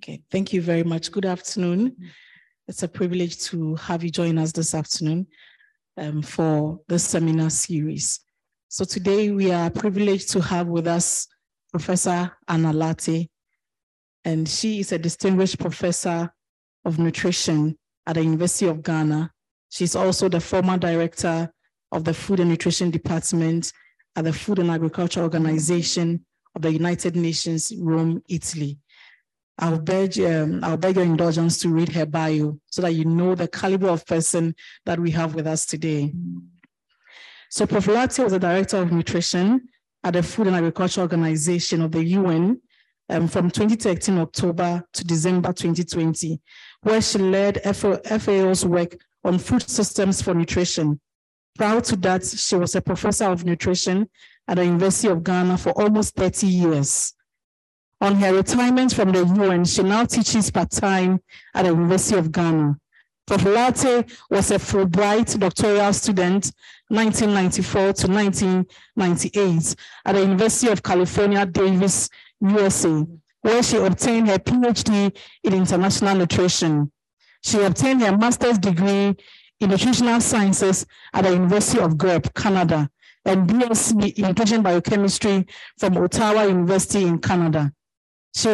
Okay, thank you very much. Good afternoon. It's a privilege to have you join us this afternoon for this seminar series. So today we are privileged to have with us Professor Anna Lartey, and she is a distinguished professor of nutrition at the University of Ghana. She's also the former director of the Food and Nutrition Department at the Food and Agriculture Organization of the United Nations, Rome, Italy. I'll beg your indulgence to read her bio so that you know the caliber of person that we have with us today. So Prof. Lartey was the director of nutrition at the Food and Agriculture Organization of the UN from 2013 October to December 2020, where she led FAO's work on food systems for nutrition. Prior to that, she was a professor of nutrition at the University of Ghana for almost 30 years. On her retirement from the UN, she now teaches part-time at the University of Ghana. Prof. Lartey was a Fulbright doctoral student 1994 to 1998 at the University of California, Davis, USA, where she obtained her PhD in international nutrition. She obtained her master's degree in nutritional sciences at the University of Guelph, Canada, and BSc in nutrition biochemistry from Ottawa University in Canada. She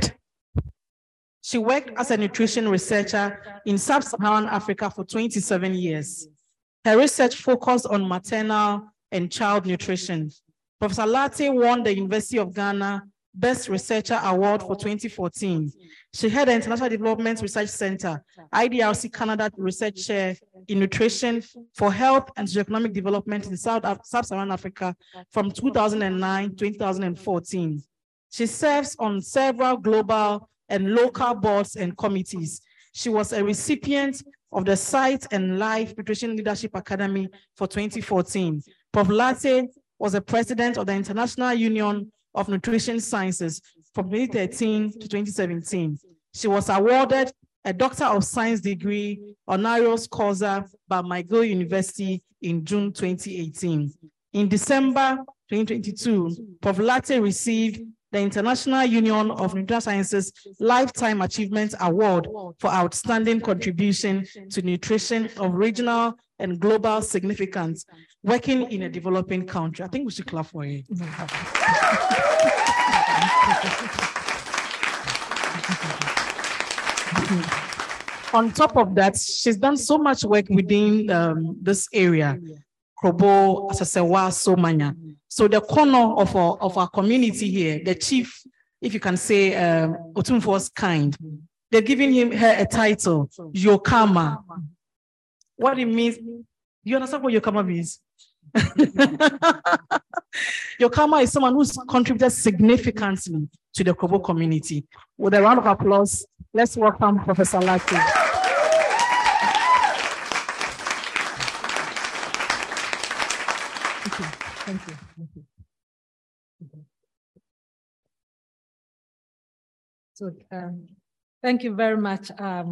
worked as a nutrition researcher in sub-Saharan Africa for 27 years. Her research focused on maternal and child nutrition. Professor Lartey won the University of Ghana Best Researcher Award for 2014. She had the International Development Research Center, IDRC Canada Research Chair in Nutrition for Health and Socioeconomic Development in Sub-Saharan Africa from 2009 to 2014. She serves on several global and local boards and committees. She was a recipient of the Sight and Life Nutrition Leadership Academy for 2014. Prof. Lartey was the president of the International Union of Nutrition Sciences from 2013 to 2017. She was awarded a Doctor of Science degree honoris causa by McGill University in June 2018. In December 2022, Prof. Lartey received the International Union of Nutritional Sciences Lifetime Achievement Award for outstanding contribution to nutrition of regional and global significance, working in a developing country. I think we should clap for her. On top of that, she's done so much work within this area. Krobo, Asasewa, Somanya. So the corner of our community here, the chief, if you can say, Otumfo's kind, they're giving her a title, Yokama. What it means, you understand what Yokama means? Yokama is someone who's contributed significantly to the Krobo community. With a round of applause, let's welcome Professor Lartey. Thank you. So, thank you very much,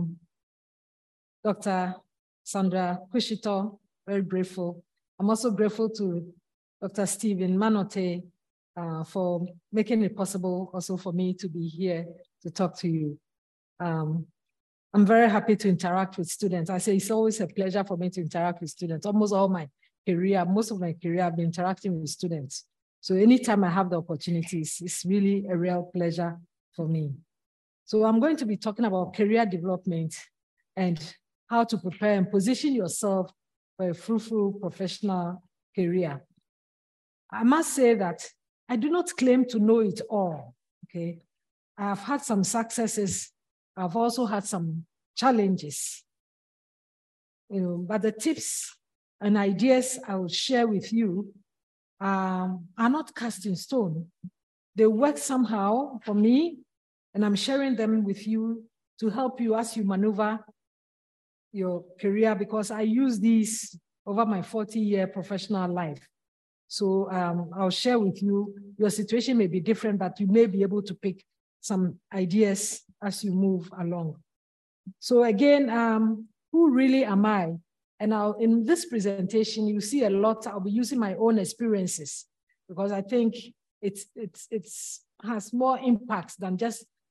Dr. Sandra Kushito. Very grateful. I'm also grateful to Dr. Stephen Manote for making it possible also for me to be here to talk to you. I'm very happy to interact with students. I say it's always a pleasure for me to interact with students. Most of my career, I've been interacting with students. So anytime I have the opportunities, it's really a real pleasure for me. So I'm going to be talking about career development and how to prepare and position yourself for a fruitful professional career. I must say that I do not claim to know it all, okay? I've had some successes. I've also had some challenges, but the tips and ideas I will share with you are not cast in stone. They work somehow for me, and I'm sharing them with you to help you as you maneuver your career, because I use these over my 40-year professional life. So I'll share with you. Your situation may be different, but you may be able to pick some ideas as you move along. So again, who really am I? And in this presentation, you see a lot. I'll be using my own experiences because I think it has more impact than just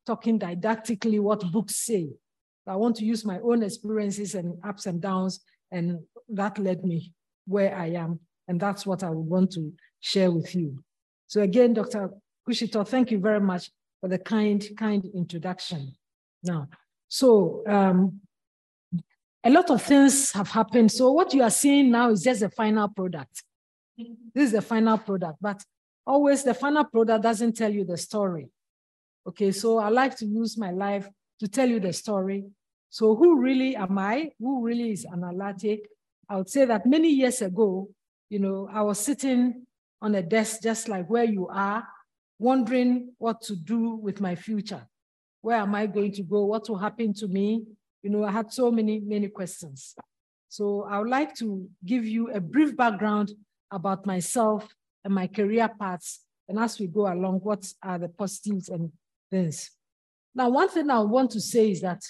talking didactically what books say. I want to use my own experiences and ups and downs, and that led me where I am. And that's what I would want to share with you. So again, Dr. Kushito, thank you very much for the kind introduction. Now, so a lot of things have happened. So what you are seeing now is just the final product. This is the final product, but always the final product doesn't tell you the story. Okay, so I like to use my life to tell you the story. So who really am I? Who really is Anna Lartey? I would say that many years ago, you know, I was sitting on a desk just like where you are, wondering what to do with my future. Where am I going to go? What will happen to me? You know, I had so many questions. So I would like to give you a brief background about myself and my career paths. And as we go along, what are the positives and things? Now, one thing I want to say is that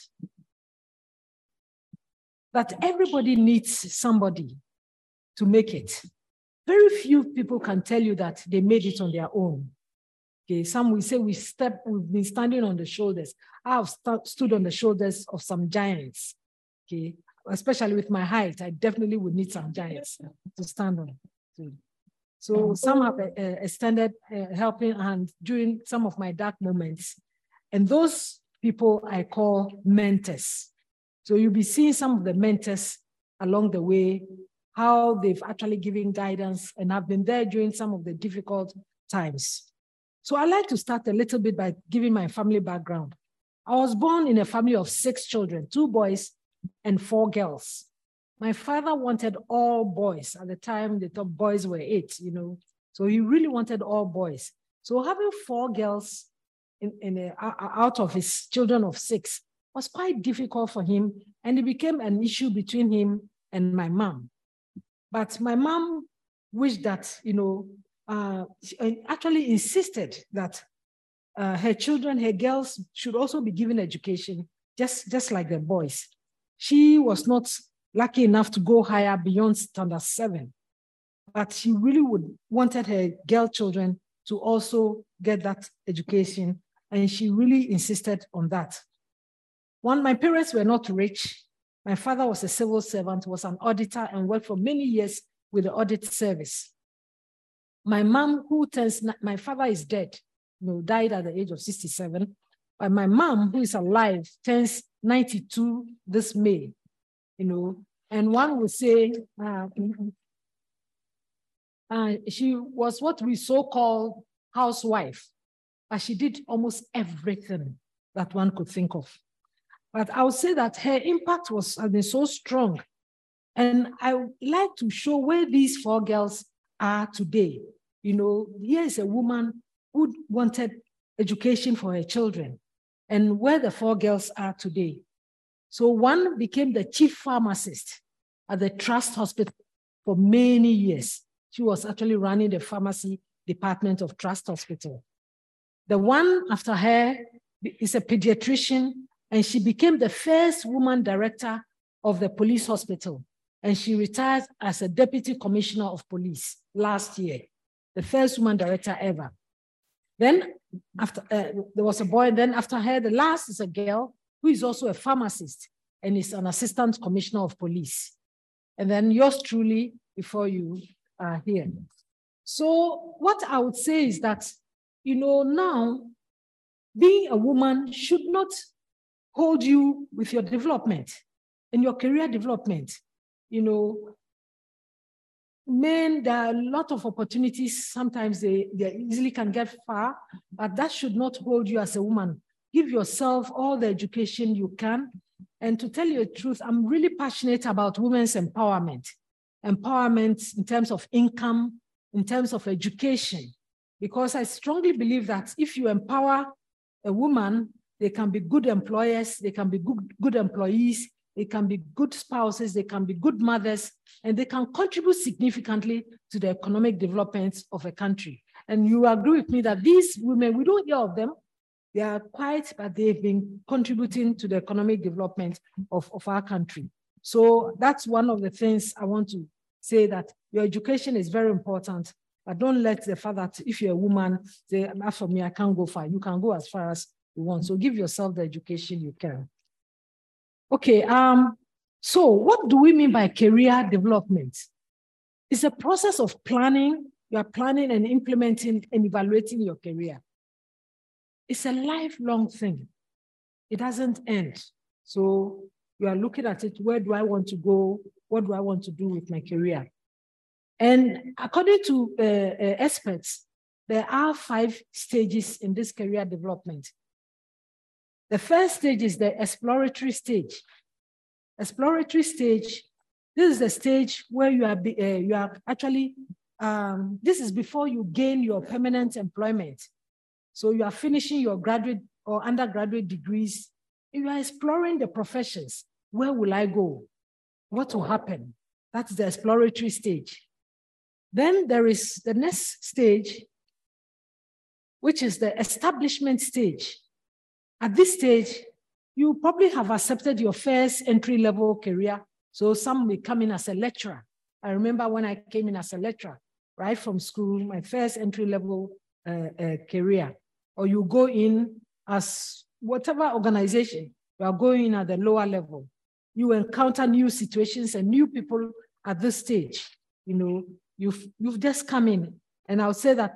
everybody needs somebody to make it. Very few people can tell you that they made it on their own. Okay, some will say we've been standing on the shoulders. I have stood on the shoulders of some giants. Okay, especially with my height, I definitely would need some giants to stand on. So some have extended helping hand during some of my dark moments. And those people I call mentors. So you'll be seeing some of the mentors along the way, how they've actually given guidance and have been there during some of the difficult times. So I like to start a little bit by giving my family background. I was born in a family of 6 children, 2 boys and 4 girls. My father wanted all boys. At the time, the top boys were 8, you know. So he really wanted all boys. So having 4 girls out of his children of 6 was quite difficult for him, and it became an issue between him and my mom. But my mom wished that, you know, she actually insisted that her children, her girls, should also be given education, just like the boys. She was not lucky enough to go higher beyond standard 7, but she really wanted her girl children to also get that education, and she really insisted on that. My parents were not rich. My father was a civil servant, was an auditor, and worked for many years with the audit service. My mom, my father is dead, you know, died at the age of 67. But my mom, who is alive, turns 92 this May, you know. And one would say she was what we so-called housewife, but she did almost everything that one could think of. But I would say that her impact has been so strong. And I would like to show where these 4 girls are today. You know, here is a woman who wanted education for her children, and where the 4 girls are today. So one became the chief pharmacist at the Trust Hospital for many years. She was actually running the pharmacy department of Trust Hospital. The one after her is a pediatrician, and she became the first woman director of the police hospital. And she retired as a deputy commissioner of police last year, the first woman director ever. Then after there was a boy, and then after her, the last is a girl who is also a pharmacist and is an assistant commissioner of police. And then yours truly before you are here. So what I would say is that, you know, now being a woman should not hold you with your development and your career development. You know, men, there are a lot of opportunities. Sometimes they easily can get far, but that should not hold you as a woman. Give yourself all the education you can. And to tell you the truth, I'm really passionate about women's empowerment. Empowerment in terms of income, in terms of education, because I strongly believe that if you empower a woman, they can be good employers, they can be good employees, they can be good spouses, they can be good mothers, and they can contribute significantly to the economic development of a country. And you agree with me that these women, we don't hear of them. They are quiet, but they've been contributing to the economic development of our country. So that's one of the things I want to say, that your education is very important, but don't let the fact that if you're a woman, say, as for me, I can't go far. You can go as far as you want. So give yourself the education you can. Okay, so what do we mean by career development? It's a process of planning. You are planning and implementing and evaluating your career. It's a lifelong thing. It doesn't end. So you are looking at it, where do I want to go? What do I want to do with my career? And according to experts, there are 5 stages in this career development. The first stage is the exploratory stage. Exploratory stage, this is the stage where you are actually, this is before you gain your permanent employment. So you are finishing your graduate or undergraduate degrees. You are exploring the professions. Where will I go? What will happen? That's the exploratory stage. Then there is the next stage, which is the establishment stage. At this stage, you probably have accepted your first entry-level career. So some may come in as a lecturer. I remember when I came in as a lecturer, right from school, my first entry-level career. Or you go in as whatever organization, you are going in at the lower level. You encounter new situations and new people at this stage. You know, you've just come in. And I would say that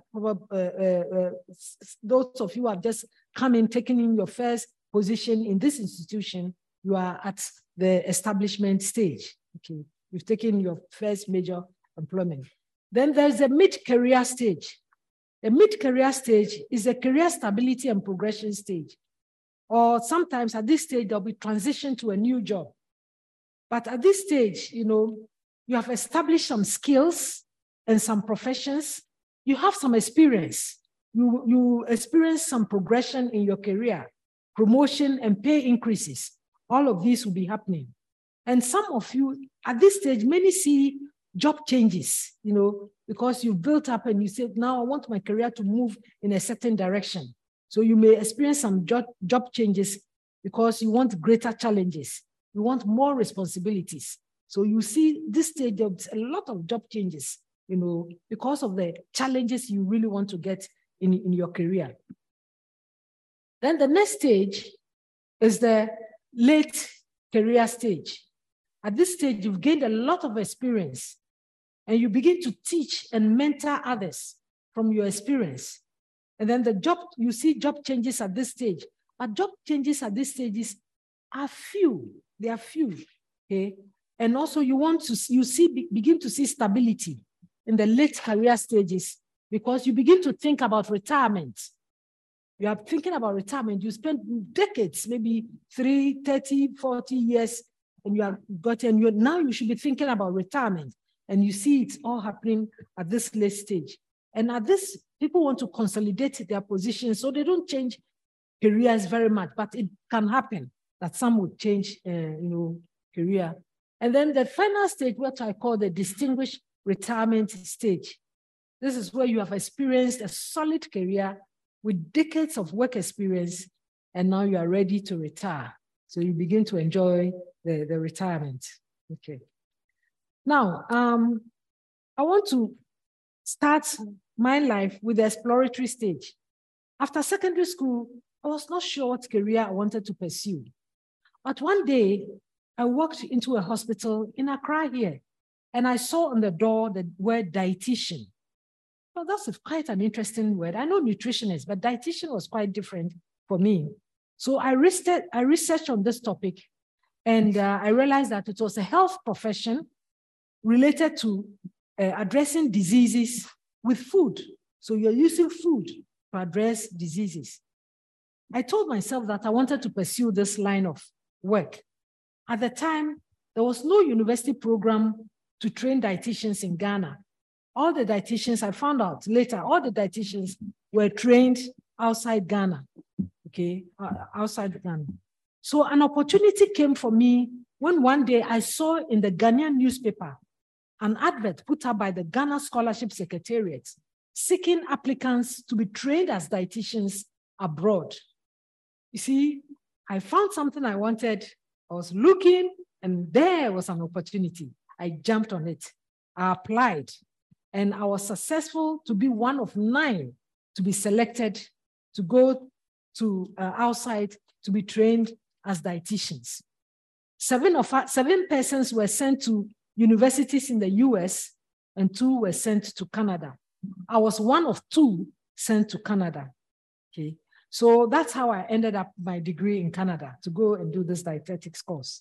those of you who have just come in, taking in your first position in this institution, you are at the establishment stage. Okay, you've taken your first major employment. Then there's a mid-career stage. The mid-career stage is a career stability and progression stage. Or sometimes at this stage, there'll be transition to a new job. But at this stage, you know, you have established some skills and some professions. You have some experience. You experience some progression in your career, promotion and pay increases. All of these will be happening. And some of you, at this stage, many see job changes, you know, because you've built up and you said, now I want my career to move in a certain direction. So you may experience some job changes because you want greater challenges. You want more responsibilities. So you see this stage, there's a lot of job changes, you know, because of the challenges you really want to get in your career. Then the next stage is the late career stage. At this stage, you've gained a lot of experience and you begin to teach and mentor others from your experience. And then you see job changes at this stage. But job changes at this stage are few. They are few, okay? And also begin to see stability in the late career stages because you begin to think about retirement. You are thinking about retirement. You spend decades, maybe 30, 40 years, and now you should be thinking about retirement. And you see it's all happening at this late stage. And at this, people want to consolidate their positions so they don't change careers very much, but it can happen that some would change, career. And then the final stage, what I call the distinguished retirement stage. This is where you have experienced a solid career with decades of work experience, and now you are ready to retire. So you begin to enjoy the retirement. Okay. Now, I want to start my life with the exploratory stage. After secondary school, I was not sure what career I wanted to pursue. But one day, I walked into a hospital in Accra here, and I saw on the door the word dietitian. Well, that's quite an interesting word. I know nutritionist, but dietitian was quite different for me. So I researched on this topic, and I realized that it was a health profession related to addressing diseases with food. So you're using food to address diseases. I told myself that I wanted to pursue this line of work. At the time, there was no university program to train dietitians in Ghana. All the dietitians, I found out later, all the dietitians were trained outside Ghana, okay, outside Ghana. So an opportunity came for me when one day I saw in the Ghanaian newspaper an advert put up by the Ghana Scholarship Secretariat seeking applicants to be trained as dietitians abroad. You see, I found something I wanted. I was looking, and there was an opportunity. I jumped on it. I applied, and I was successful to be one of 9 to be selected to go to outside to be trained as dietitians. 7 persons were sent to universities in the US and 2 were sent to Canada. I was one of 2 sent to Canada. Okay, so that's how I ended up my degree in Canada, to go and do this dietetics course.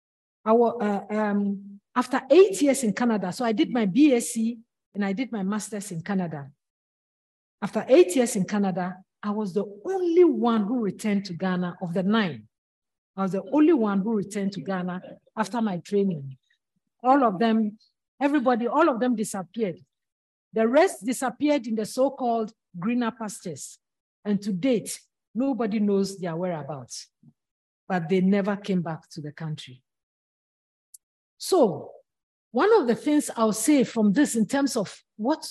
After 8 years in Canada, so I did my BSc and I did my master's in Canada. After 8 years in Canada, I was the only one who returned to Ghana of the 9. I was the only one who returned to Ghana after my training. All of them, all of them disappeared. The rest disappeared in the so-called greener pastures. And to date, nobody knows their whereabouts, but they never came back to the country. So one of the things I'll say from this in terms of what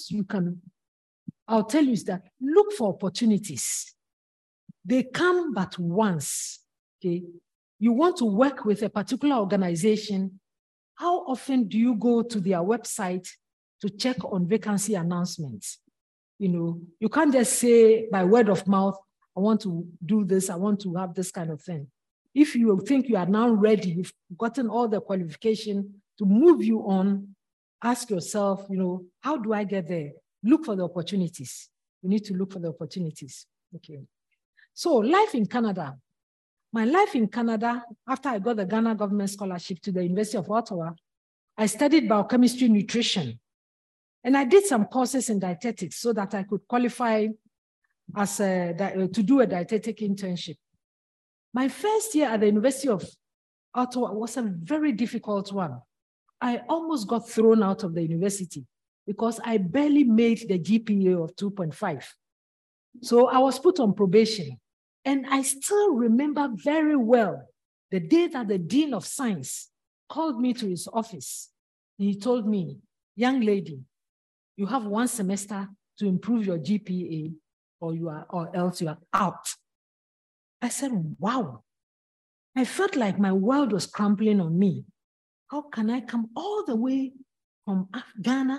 I'll tell you is that look for opportunities. They come but once, okay? You want to work with a particular organization, how often do you go to their website to check on vacancy announcements? You know, you can't just say by word of mouth, I want to do this, I want to have this kind of thing. If you think you are now ready, you've gotten all the qualification to move you on, ask yourself, you know, how do I get there? Look for the opportunities. You need to look for the opportunities. Okay. So life in Canada. My life in Canada, after I got the Ghana government scholarship to the University of Ottawa, I studied biochemistry nutrition. And I did some courses in dietetics so that I could qualify as to do a dietetic internship. My first year at the University of Ottawa was a very difficult one. I almost got thrown out of the university because I barely made the GPA of 2.5. So I was put on probation. And I still remember very well the day that the Dean of Science called me to his office. And he told me, young lady, you have 1 semester to improve your GPA or else you are out. I said, wow. I felt like my world was crumbling on me. How can I come all the way from Ghana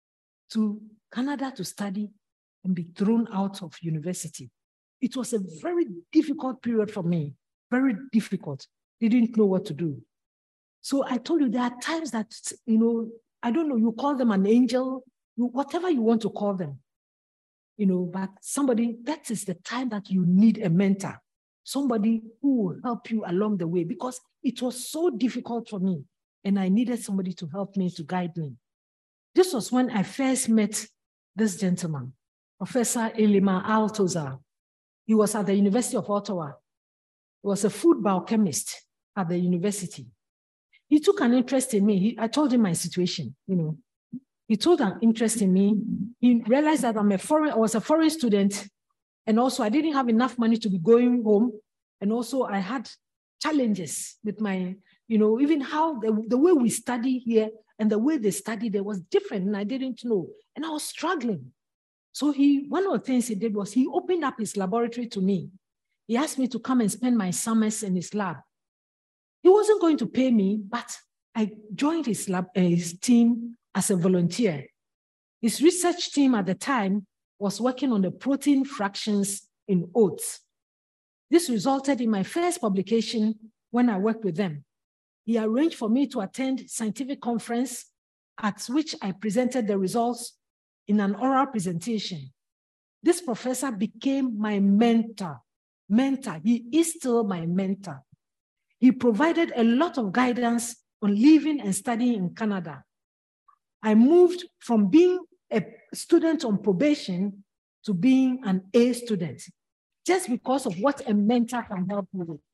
to Canada to study and be thrown out of university? It was a very difficult period for me, very difficult. Didn't know what to do. So I told you there are times that, you know, I don't know, you call them an angel, whatever you want to call them, you know, but somebody, that is the time that you need a mentor, somebody who will help you along the way, because it was so difficult for me and I needed somebody to help me, to guide me. This was when I first met this gentleman, Professor Elima Altoza. He was at the University of Ottawa. He was a food biochemist at the university. He took an interest in me. I told him my situation, you know. He took an interest in me. He realized that I was a foreign student, and also I didn't have enough money to be going home. And also I had challenges with my, you know, even how the way we study here and the way they study there was different, and I didn't know. And I was struggling. So one of the things he did was he opened up his laboratory to me. He asked me to come and spend my summers in his lab. He wasn't going to pay me, but I joined his team as a volunteer. His research team at the time was working on the protein fractions in oats. This resulted in my first publication when I worked with them. He arranged for me to attend a scientific conference at which I presented the results in an oral presentation. This professor became my mentor. He is still my mentor. He provided a lot of guidance on living and studying in Canada. I moved from being a student on probation to being an A student, just because of what a mentor can help me with.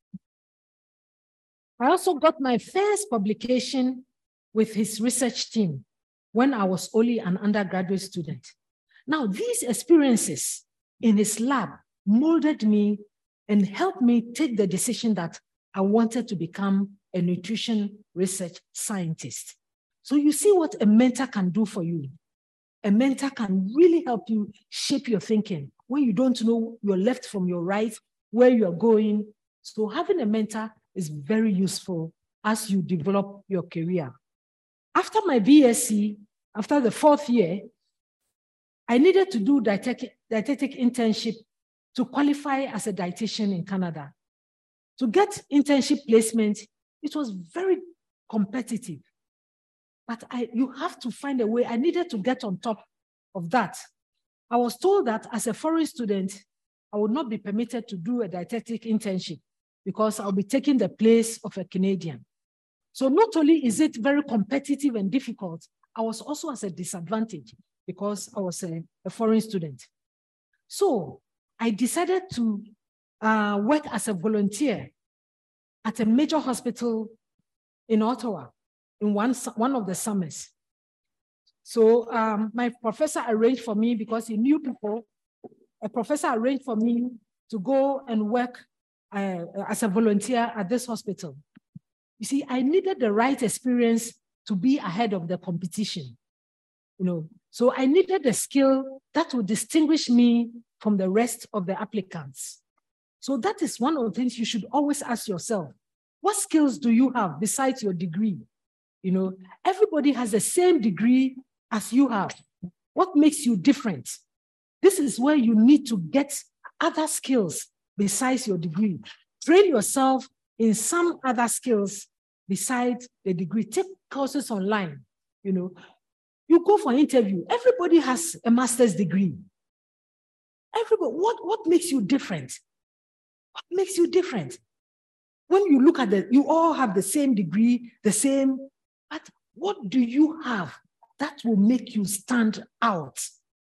I also got my first publication with his research team when I was only an undergraduate student. Now, these experiences in his lab molded me and helped me take the decision that I wanted to become a nutrition research scientist. So you see what a mentor can do for you. A mentor can really help you shape your thinking when you don't know your left from your right, where you're going. So having a mentor is very useful as you develop your career. After my BSc, after the 4th year, I needed to do dietetic internship to qualify as a dietitian in Canada. To get internship placement, it was very competitive. But you have to find a way. I needed to get on top of that. I was told that as a foreign student, I would not be permitted to do a dietetic internship because I'll be taking the place of a Canadian. So not only is it very competitive and difficult, I was also at a disadvantage because I was a foreign student. So I decided to work as a volunteer at a major hospital in Ottawa in one of the summers. So my professor arranged for me, because he knew people, a professor arranged for me to go and work as a volunteer at this hospital. You see, I needed the right experience to be ahead of the competition. So I needed a skill that would distinguish me from the rest of the applicants. So that is one of the things you should always ask yourself. What skills do you have besides your degree? Everybody has the same degree as you have. What makes you different? This is where you need to get other skills besides your degree. Train yourself in some other skills besides the degree. Take courses online. You go for an interview. Everybody has a master's degree. Everybody, what makes you different? What makes you different? When you look at you all have the same degree, but what do you have that will make you stand out?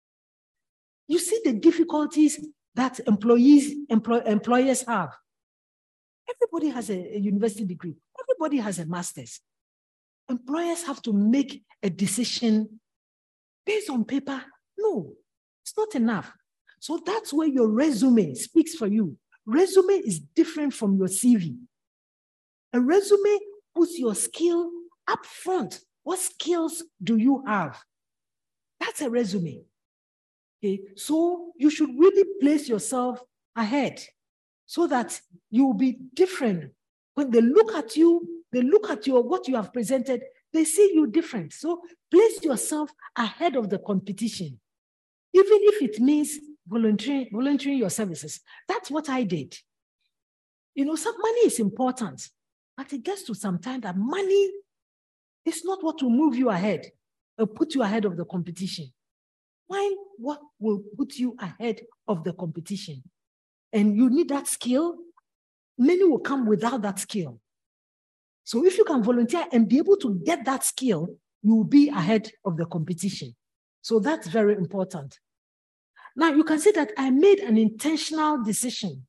You see the difficulties that employers have. Everybody has a university degree. Everybody has a master's. Employers have to make a decision based on paper. No, it's not enough. So that's where your resume speaks for you. Resume is different from your CV. A resume puts your skill up front. What skills do you have? That's a resume. Okay, so you should really place yourself ahead so that you will be different. When they look at you, they look at what you have presented, they see you different. So place yourself ahead of the competition, even if it means volunteering your services. That's what I did. Some money is important, but it gets to some time that money is not what will move you ahead or put you ahead of the competition. Find what will put you ahead of the competition. And you need that skill. Many will come without that skill. So if you can volunteer and be able to get that skill, you will be ahead of the competition. So that's very important. Now you can see that I made an intentional decision.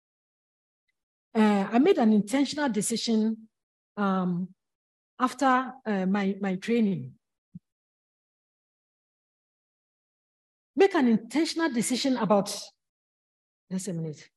After my training. Make an intentional decision about, just a minute.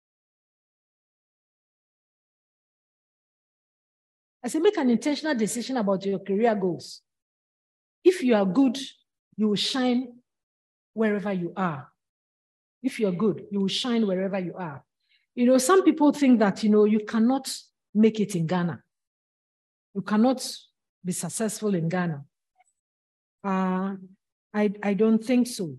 I say, make an intentional decision about your career goals. If you are good, you will shine wherever you are. If you're good, you will shine wherever you are. Some people think that, you cannot make it in Ghana. You cannot be successful in Ghana. I don't think so.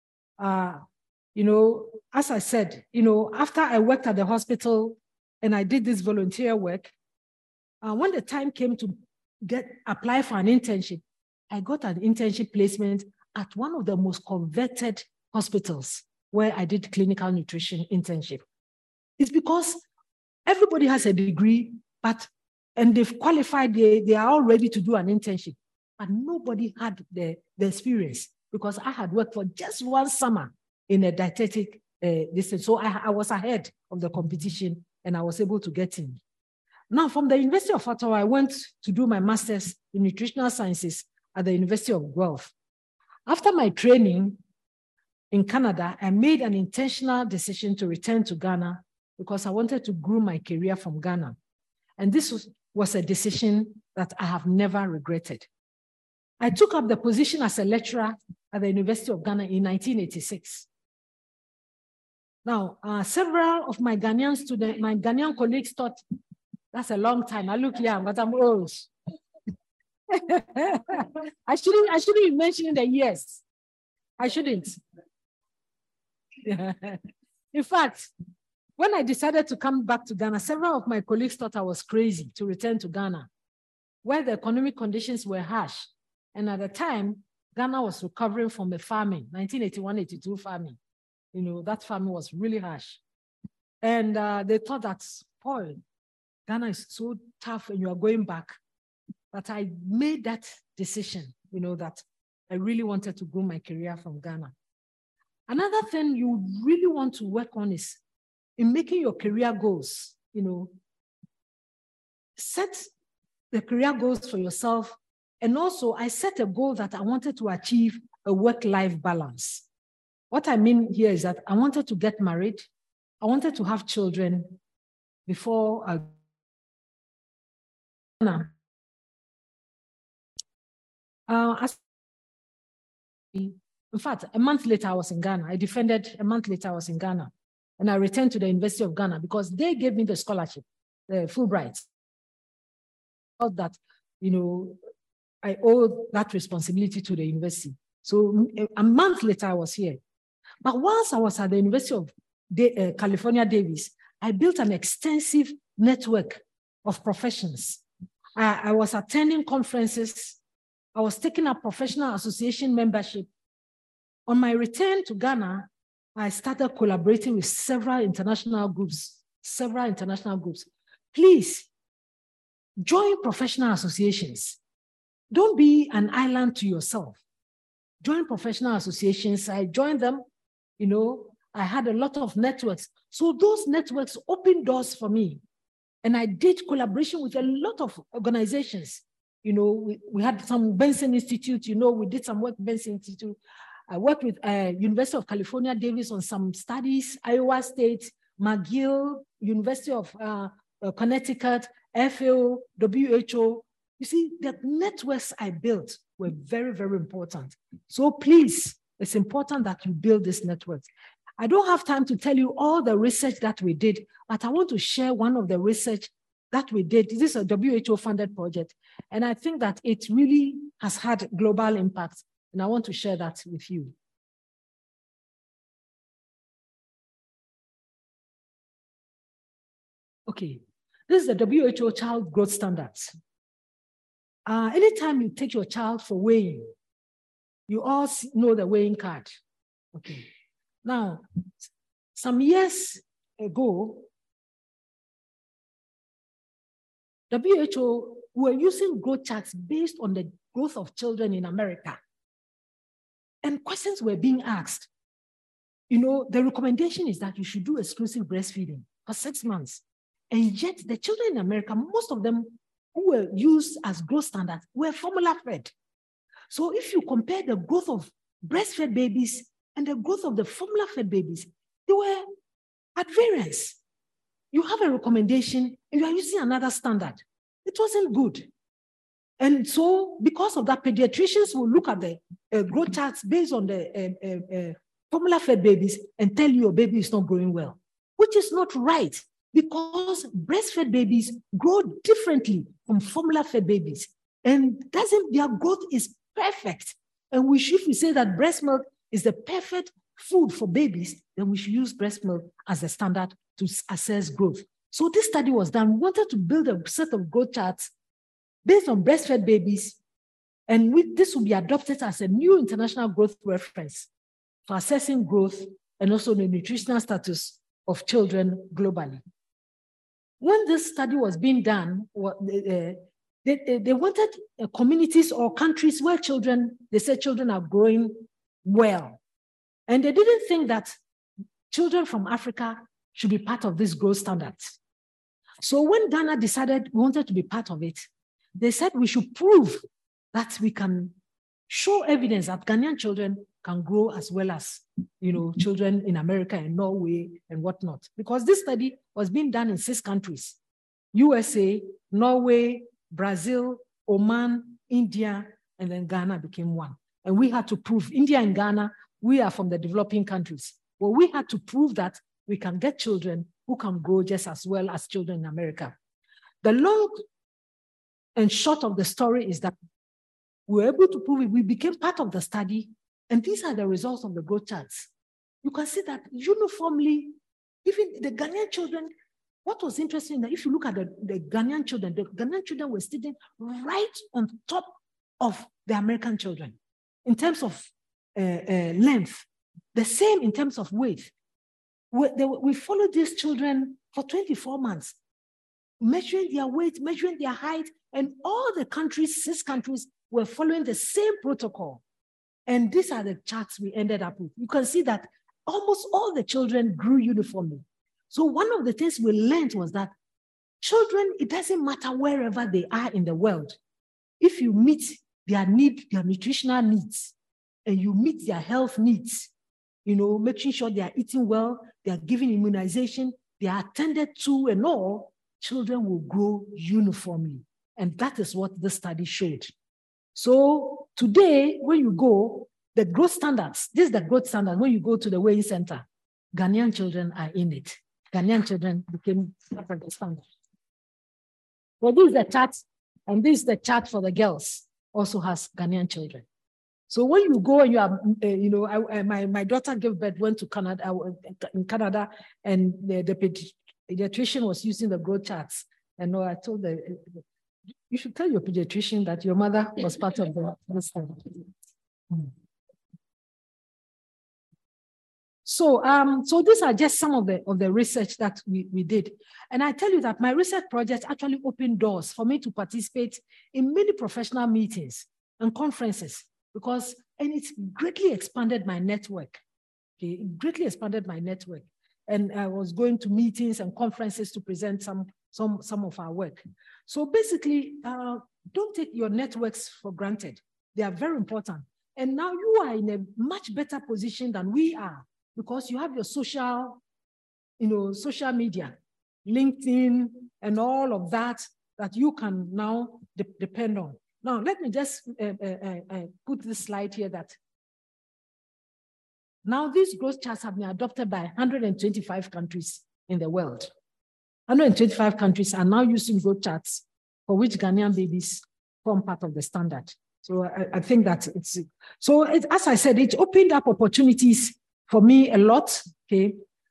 As I said, after I worked at the hospital and I did this volunteer work, when the time came to apply for an internship, I got an internship placement at one of the most coveted hospitals where I did clinical nutrition internship. It's because everybody has a degree, and they've qualified, they are all ready to do an internship, but nobody had the experience because I had worked for just one summer in a dietetic distance. So I was ahead of the competition and I was able to get in. Now, from the University of Ottawa, I went to do my master's in nutritional sciences at the University of Guelph. After my training in Canada, I made an intentional decision to return to Ghana because I wanted to grow my career from Ghana. And this was a decision that I have never regretted. I took up the position as a lecturer at the University of Ghana in 1986. Now, several of my Ghanaian colleagues thought, that's a long time. I look young, but I'm old. I shouldn't be mentioning the years. I shouldn't. In fact, when I decided to come back to Ghana, several of my colleagues thought I was crazy to return to Ghana, where the economic conditions were harsh. And at the time, Ghana was recovering from a famine, 1981-82 famine. You know, that famine was really harsh. And they thought that, Paul, Ghana is so tough and you are going back. But I made that decision, you know, that I really wanted to grow my career from Ghana. Another thing you really want to work on is in making your career goals, you know, set the career goals for yourself. And also I set a goal that I wanted to achieve a work-life balance. What I mean here is that I wanted to get married. I wanted to have children before I... in fact, a month later I was in Ghana. I defended, a month later I was in Ghana. And I returned to the University of Ghana because they gave me the scholarship, the Fulbright. I felt that, you know, I owe that responsibility to the university. So a month later I was here. But once I was at the University of California, Davis, I built an extensive network of professions. I was attending conferences. I was taking up professional association membership. On my return to Ghana, I started collaborating with several international groups. Please join professional associations. Don't be an island to yourself. Join professional associations. I joined them, you know, I had a lot of networks. So those networks opened doors for me. And I did collaboration with a lot of organizations. You know, we had some Benson Institute, you know, we did some work with Benson Institute. I worked with University of California, Davis on some studies, Iowa State, McGill, University of Connecticut, FAO, WHO. You see, the networks I built were very, very important. So please, it's important that you build these networks. I don't have time to tell you all the research that we did, but I want to share one of the research that we did. This is a WHO-funded project, and I think that it really has had global impact, and I want to share that with you. Okay, this is the WHO Child Growth Standards. Anytime you take your child for weighing, you all know the weighing card. Okay. Now, some years ago, WHO were using growth charts based on the growth of children in America. And questions were being asked. You know, the recommendation is that you should do exclusive breastfeeding for 6 months. And yet the children in America, most of them who were used as growth standards were formula fed. So if you compare the growth of breastfed babies and the growth of the formula-fed babies, they were at variance. You have a recommendation, and you are using another standard. It wasn't good. And so, because of that, pediatricians will look at the growth charts based on the formula-fed babies and tell you your baby is not growing well, which is not right, because breastfed babies grow differently from formula-fed babies. And their growth is perfect. And if we say that breast milk is the perfect food for babies, then we should use breast milk as the standard to assess growth. So this study was done. We wanted to build a set of growth charts based on breastfed babies, and this will be adopted as a new international growth reference for assessing growth and also the nutritional status of children globally. When this study was being done, they wanted communities or countries where they said children are growing well. And they didn't think that children from Africa should be part of this growth standards. So when Ghana decided we wanted to be part of it, they said we should prove that we can show evidence that Ghanaian children can grow as well as, you know, children in America and Norway and whatnot. Because this study was being done in 6 countries: USA, Norway, Brazil, Oman, India, and then Ghana became one. And we had to prove, India and Ghana, we are from the developing countries. Well, we had to prove that we can get children who can grow just as well as children in America. The long and short of the story is that we were able to prove it. We became part of the study, and these are the results of the growth charts. You can see that uniformly, Even the Ghanaian children, what was interesting that if you look at the Ghanaian children were sitting right on top of the American children in terms of length, the same in terms of weight. We followed these children for 24 months, measuring their weight, measuring their height, and all the countries, 6 countries, were following the same protocol. And these are the charts we ended up with. You can see that almost all the children grew uniformly. So one of the things we learned was that children, it doesn't matter wherever they are in the world. If you meet their nutritional needs, and you meet their health needs, making sure they are eating well, they are given immunization, they are attended to and all, children will grow uniformly. And that is what the study showed. So today, when you go, the growth standards, this is the growth standard. When you go to the weighing center, Ghanaian children are in it. Ghanaian children became part of the standard. Well, this is the chart, and this is the chart for the girls, also has Ghanaian children. So when you go and you are, my daughter gave birth, went to Canada, in Canada, and the pediatrician was using the growth charts. And I told her, you should tell your pediatrician that your mother was part of the study. So these are just some of the research that we did. And I tell you that my research project actually opened doors for me to participate in many professional meetings and conferences, and it's greatly expanded my network. Okay, it greatly expanded my network. And I was going to meetings and conferences to present some of our work. So basically, don't take your networks for granted. They are very important. And now you are in a much better position than we are, because you have your social media, LinkedIn, and all of that you can now depend on. Now, let me just put this slide here that now these growth charts have been adopted by 125 countries in the world. 125 countries are now using growth charts for which Ghanaian babies form part of the standard. So I think that as I said, it opened up opportunities for me a lot, okay?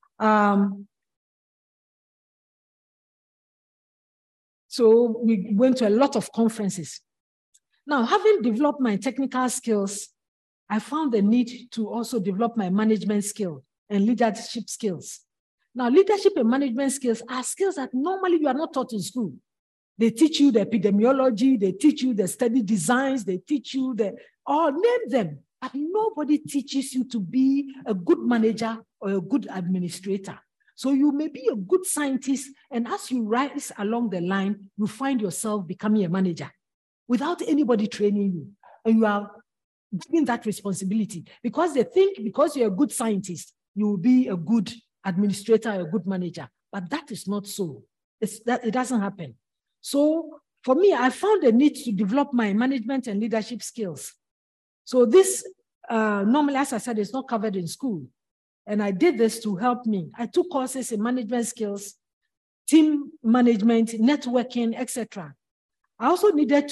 So we went to a lot of conferences. Now, having developed my technical skills, I found the need to also develop my management skill and leadership skills. Now, leadership and management skills are skills that normally you are not taught in school. They teach you the epidemiology, they teach you the study designs, they teach you name them. But nobody teaches you to be a good manager or a good administrator. So you may be a good scientist, and as you rise along the line, you find yourself becoming a manager without anybody training you. And you are given that responsibility because they think because you're a good scientist, you will be a good administrator, a good manager. But that is not so. It doesn't happen. So for me, I found a need to develop my management and leadership skills. So this, normally, as I said, is not covered in school. And I did this to help me. I took courses in management skills, team management, networking, etc. I also needed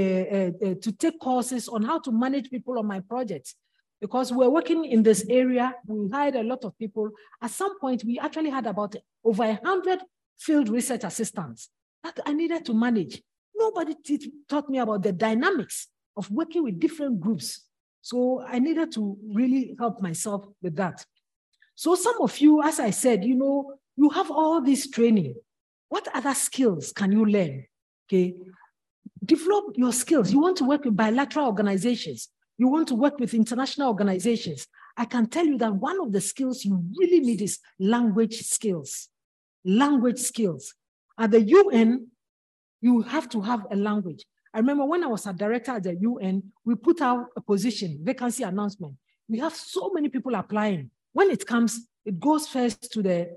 to take courses on how to manage people on my projects because we're working in this area. We hired a lot of people. At some point, we actually had about over 100 field research assistants that I needed to manage. Nobody taught me about the dynamics of working with different groups. So I needed to really help myself with that. So some of you, as I said, you have all this training. What other skills can you learn? Okay. Develop your skills. You want to work with bilateral organizations. You want to work with international organizations. I can tell you that one of the skills you really need is language skills. Language skills. At the UN, you have to have a language. I remember when I was a director at the UN, we put out a position, vacancy announcement. We have so many people applying. When it comes, it goes first to the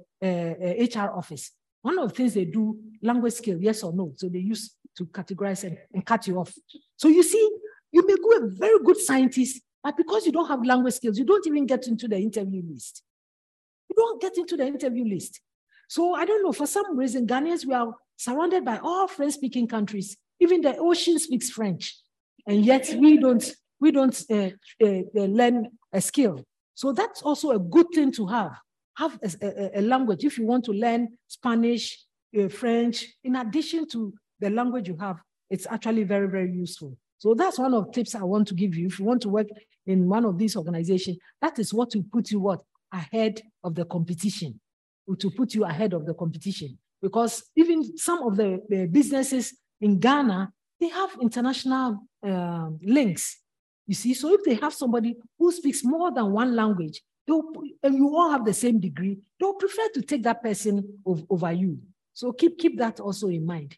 HR office. One of the things they do, language skill, yes or no. So they use to categorize and cut you off. So you see, you may go a very good scientist, but because you don't have language skills, you don't even get into the interview list. You don't get into the interview list. So I don't know, for some reason, Ghanaians, we are surrounded by all French-speaking countries. Even the ocean speaks French. And yet we don't learn a skill. So that's also a good thing to have. have a language. If you want to learn Spanish, French, in addition to the language you have, it's actually very, very useful. So that's one of the tips I want to give you. If you want to work in one of these organizations, that is what will put you ahead of the competition, to put you ahead of the competition. Because even some of the businesses in Ghana, they have international links, you see. So if they have somebody who speaks more than one language, and you all have the same degree, they'll prefer to take that person over you. So keep that also in mind.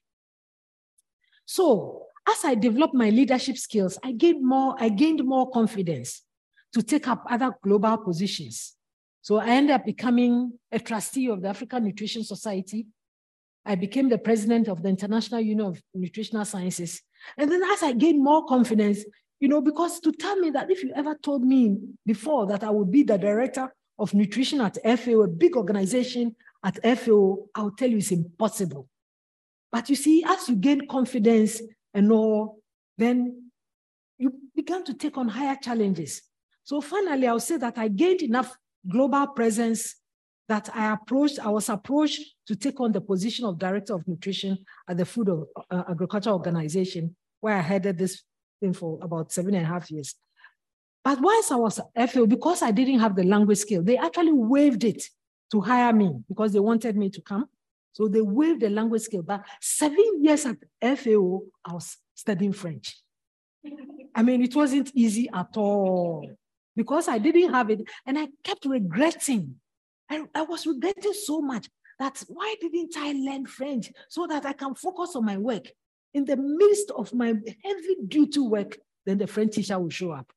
So as I developed my leadership skills, I gained more confidence to take up other global positions. So I ended up becoming a trustee of the African Nutrition Society. I became the president of the International Union of Nutritional Sciences. And then as I gained more confidence, because to tell me that if you ever told me before that I would be the director of nutrition at FAO, a big organization at FAO, I would tell you it's impossible. But you see, as you gain confidence and all, then you began to take on higher challenges. So finally, I'll say that I gained enough global presence that I was approached to take on the position of Director of Nutrition at the Food Agriculture Organization, where I headed this thing for about 7.5 years. But once I was at FAO, because I didn't have the language skill, they actually waived it to hire me because they wanted me to come. So they waived the language skill. But 7 years at FAO, I was studying French. I mean, it wasn't easy at all because I didn't have it. And I kept regretting. I was regretting so much that why didn't I learn French so that I can focus on my work? In the midst of my heavy duty work, then the French teacher will show up.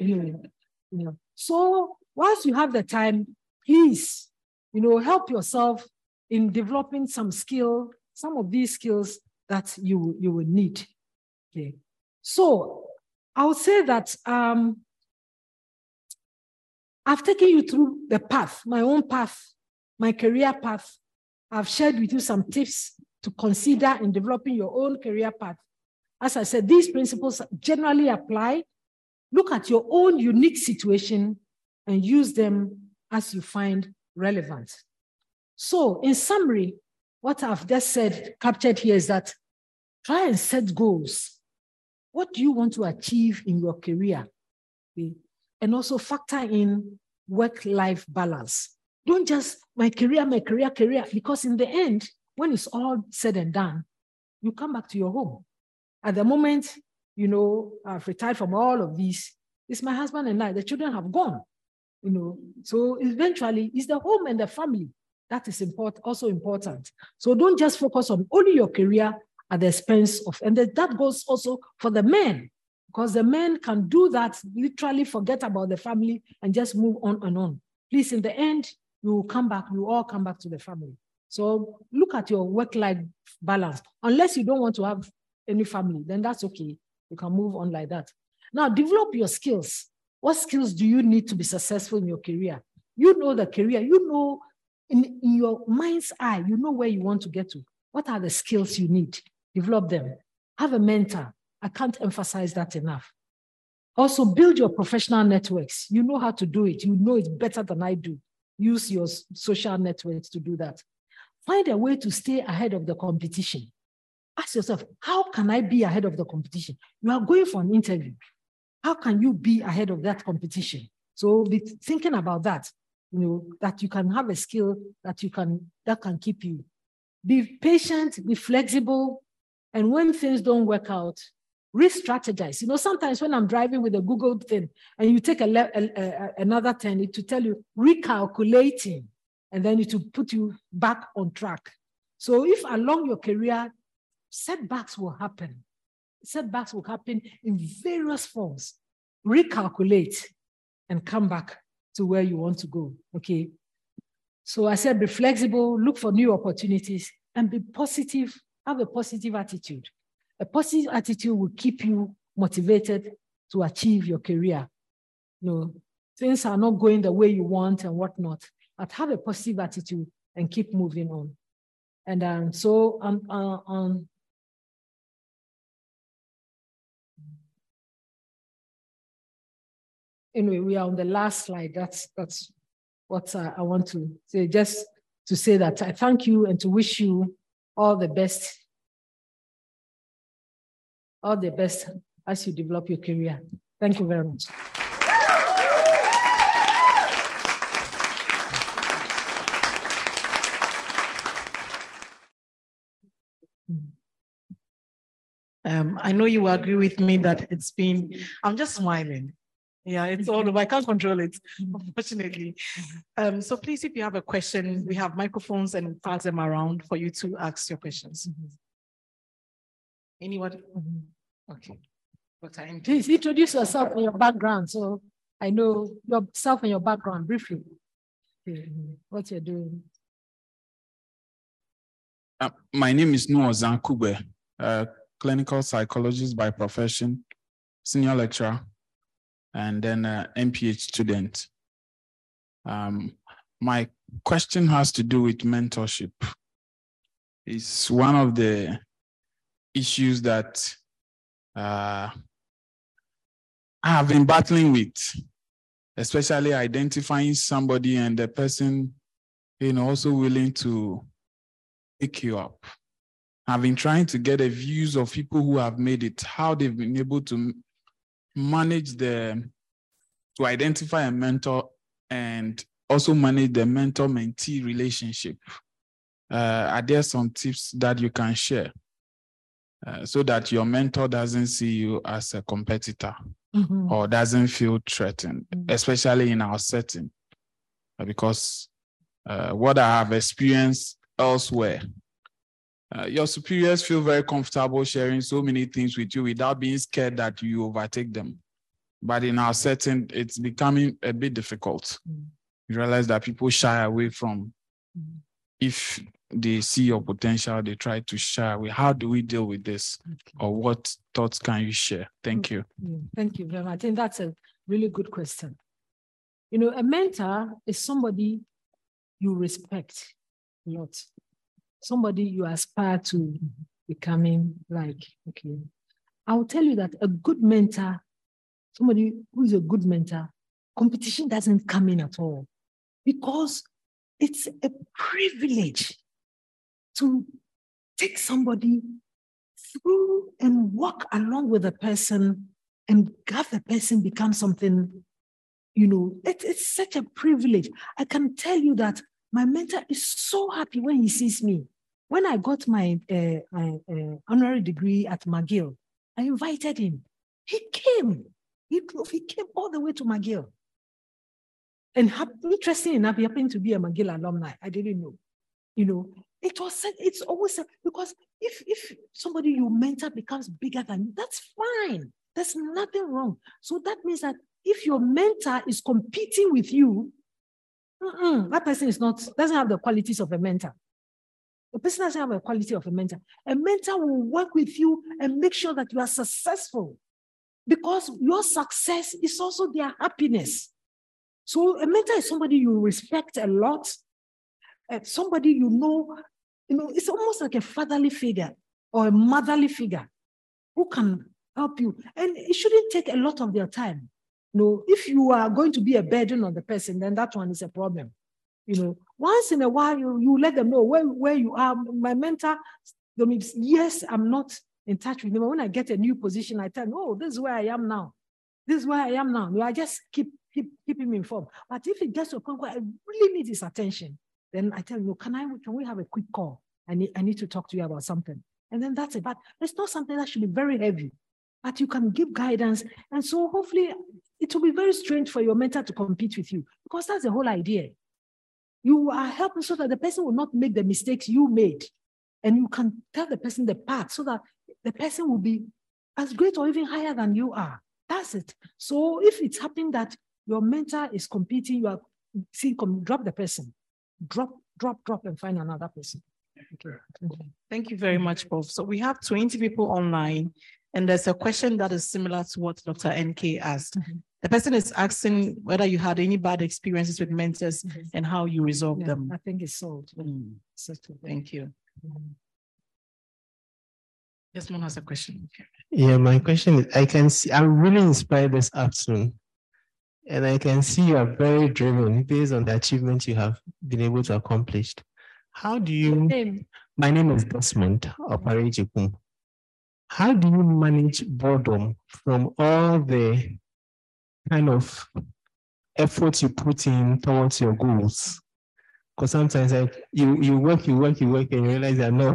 So once you have the time, please, help yourself in developing some of these skills that you will need. Okay. So I would say that I've taken you through the path, my own path, my career path. I've shared with you some tips to consider in developing your own career path. As I said, these principles generally apply. Look at your own unique situation and use them as you find relevant. So in summary, what I've just said, captured here, is that try and set goals. What do you want to achieve in your career? Okay. And also factor in work-life balance. Don't just my career, because in the end, when it's all said and done, you come back to your home. At the moment, I've retired from all of these. It's my husband and I, the children have gone, So eventually, it's the home and the family that is also important. So don't just focus on only your career at the expense of, and that goes also for the men, because the men can do that, literally forget about the family and just move on and on. Please, in the end, you all come back to the family. So look at your work-life balance. Unless you don't want to have any family, then that's okay. You can move on like that. Now, develop your skills. What skills do you need to be successful in your career? You know the career. You know in your mind's eye, you know where you want to get to. What are the skills you need? Develop them. Have a mentor. I can't emphasize that enough. Also, build your professional networks. You know how to do it. You know it better than I do. Use your social networks to do that. Find a way to stay ahead of the competition. Ask yourself, how can I be ahead of the competition? You are going for an interview. How can you be ahead of that competition? So be thinking about that, that you can have a skill that can keep you. Be patient, be flexible, and when things don't work out, re-strategize. Sometimes when I'm driving with a Google thing and you take another turn, it will tell you recalculating, and then it will put you back on track. So if along your career, setbacks will happen. Setbacks will happen in various forms. Recalculate and come back to where you want to go, okay? So I said, be flexible, look for new opportunities, and be positive, have a positive attitude. A positive attitude will keep you motivated to achieve your career. Things are not going the way you want and whatnot, but have a positive attitude and keep moving on. And anyway, we are on the last slide. That's what I want to say, just to say that I thank you and to wish you all the best. All the best as you develop your career. Thank you very much. I know you agree with me that it's been, I'm just smiling. Yeah, it's all over. I can't control it, unfortunately. So please, if you have a question, we have microphones and pass them around for you to ask your questions. Anyone? Okay. Please introduce yourself and your background. So I know yourself and your background briefly. What you're doing. My name is Noah Zankube, clinical psychologist by profession, senior lecturer, and then MPH student. My question has to do with mentorship. It's one of the issues that I have been battling with, especially identifying somebody and the person, also willing to pick you up. I've been trying to get the views of people who have made it, how they've been able to manage to identify a mentor and also manage the mentor-mentee relationship. Are there some tips that you can share so that your mentor doesn't see you as a competitor or doesn't feel threatened, especially in our setting? Because what I have experienced elsewhere, your superiors feel very comfortable sharing so many things with you without being scared that you overtake them. But in our setting, it's becoming a bit difficult. You realize that people shy away from, if they see your potential, they try to shy away. How do we deal with this? Or what thoughts can you share? Thank you. Thank you very much. I think that's a really good question. A mentor is somebody you respect a lot. Somebody you aspire to becoming like. Okay. I will tell you that a good mentor, somebody who is a good mentor, competition doesn't come in at all, because it's a privilege to take somebody through and walk along with a person and have the person become something, it's such a privilege. I can tell you that my mentor is so happy when he sees me. When I got my honorary degree at McGill, I invited him. He came. He came all the way to McGill. And interesting enough, he happened to be a McGill alumni. I didn't know. It's always because if somebody you mentor becomes bigger than you, that's fine. There's nothing wrong. So that means that if your mentor is competing with you, that person doesn't have the qualities of a mentor. The person doesn't have a quality of a mentor. A mentor will work with you and make sure that you are successful, because your success is also their happiness. So a mentor is somebody you respect a lot, somebody it's almost like a fatherly figure or a motherly figure who can help you. And it shouldn't take a lot of their time. If you are going to be a burden on the person, then that one is a problem. Once in a while, you let them know where you are. My mentor, yes, I'm not in touch with them. When I get a new position, I tell them, oh, this is where I am now. This is where I am now. I just keep him informed. But if it gets to a point where I really need his attention, then I tell him, can we have a quick call? I need to talk to you about something. And then that's it. But it's not something that should be very heavy. But you can give guidance. And so hopefully it will be very strange for your mentor to compete with you, because that's the whole idea. You are helping so that the person will not make the mistakes you made. And you can tell the person the path so that the person will be as great or even higher than you are. That's it. So if it's happening that your mentor is competing, you are seeing, drop the person. Drop, and find another person. Okay. Thank you very much, Prof. So we have 20 people online, and there's a question that is similar to what Dr. NK asked. The person is asking whether you had any bad experiences with mentors and how you resolved them. I think it's solved. Thank you. Yes, one has a question. Yeah, my question is, I can see, I'm really inspired this afternoon. And I can see you are very driven based on the achievements you have been able to accomplish. How do you, my name is Desmond Oparejikum. How do you manage boredom from all the kind of efforts you put in towards your goals? Because sometimes you work, and you realize that no.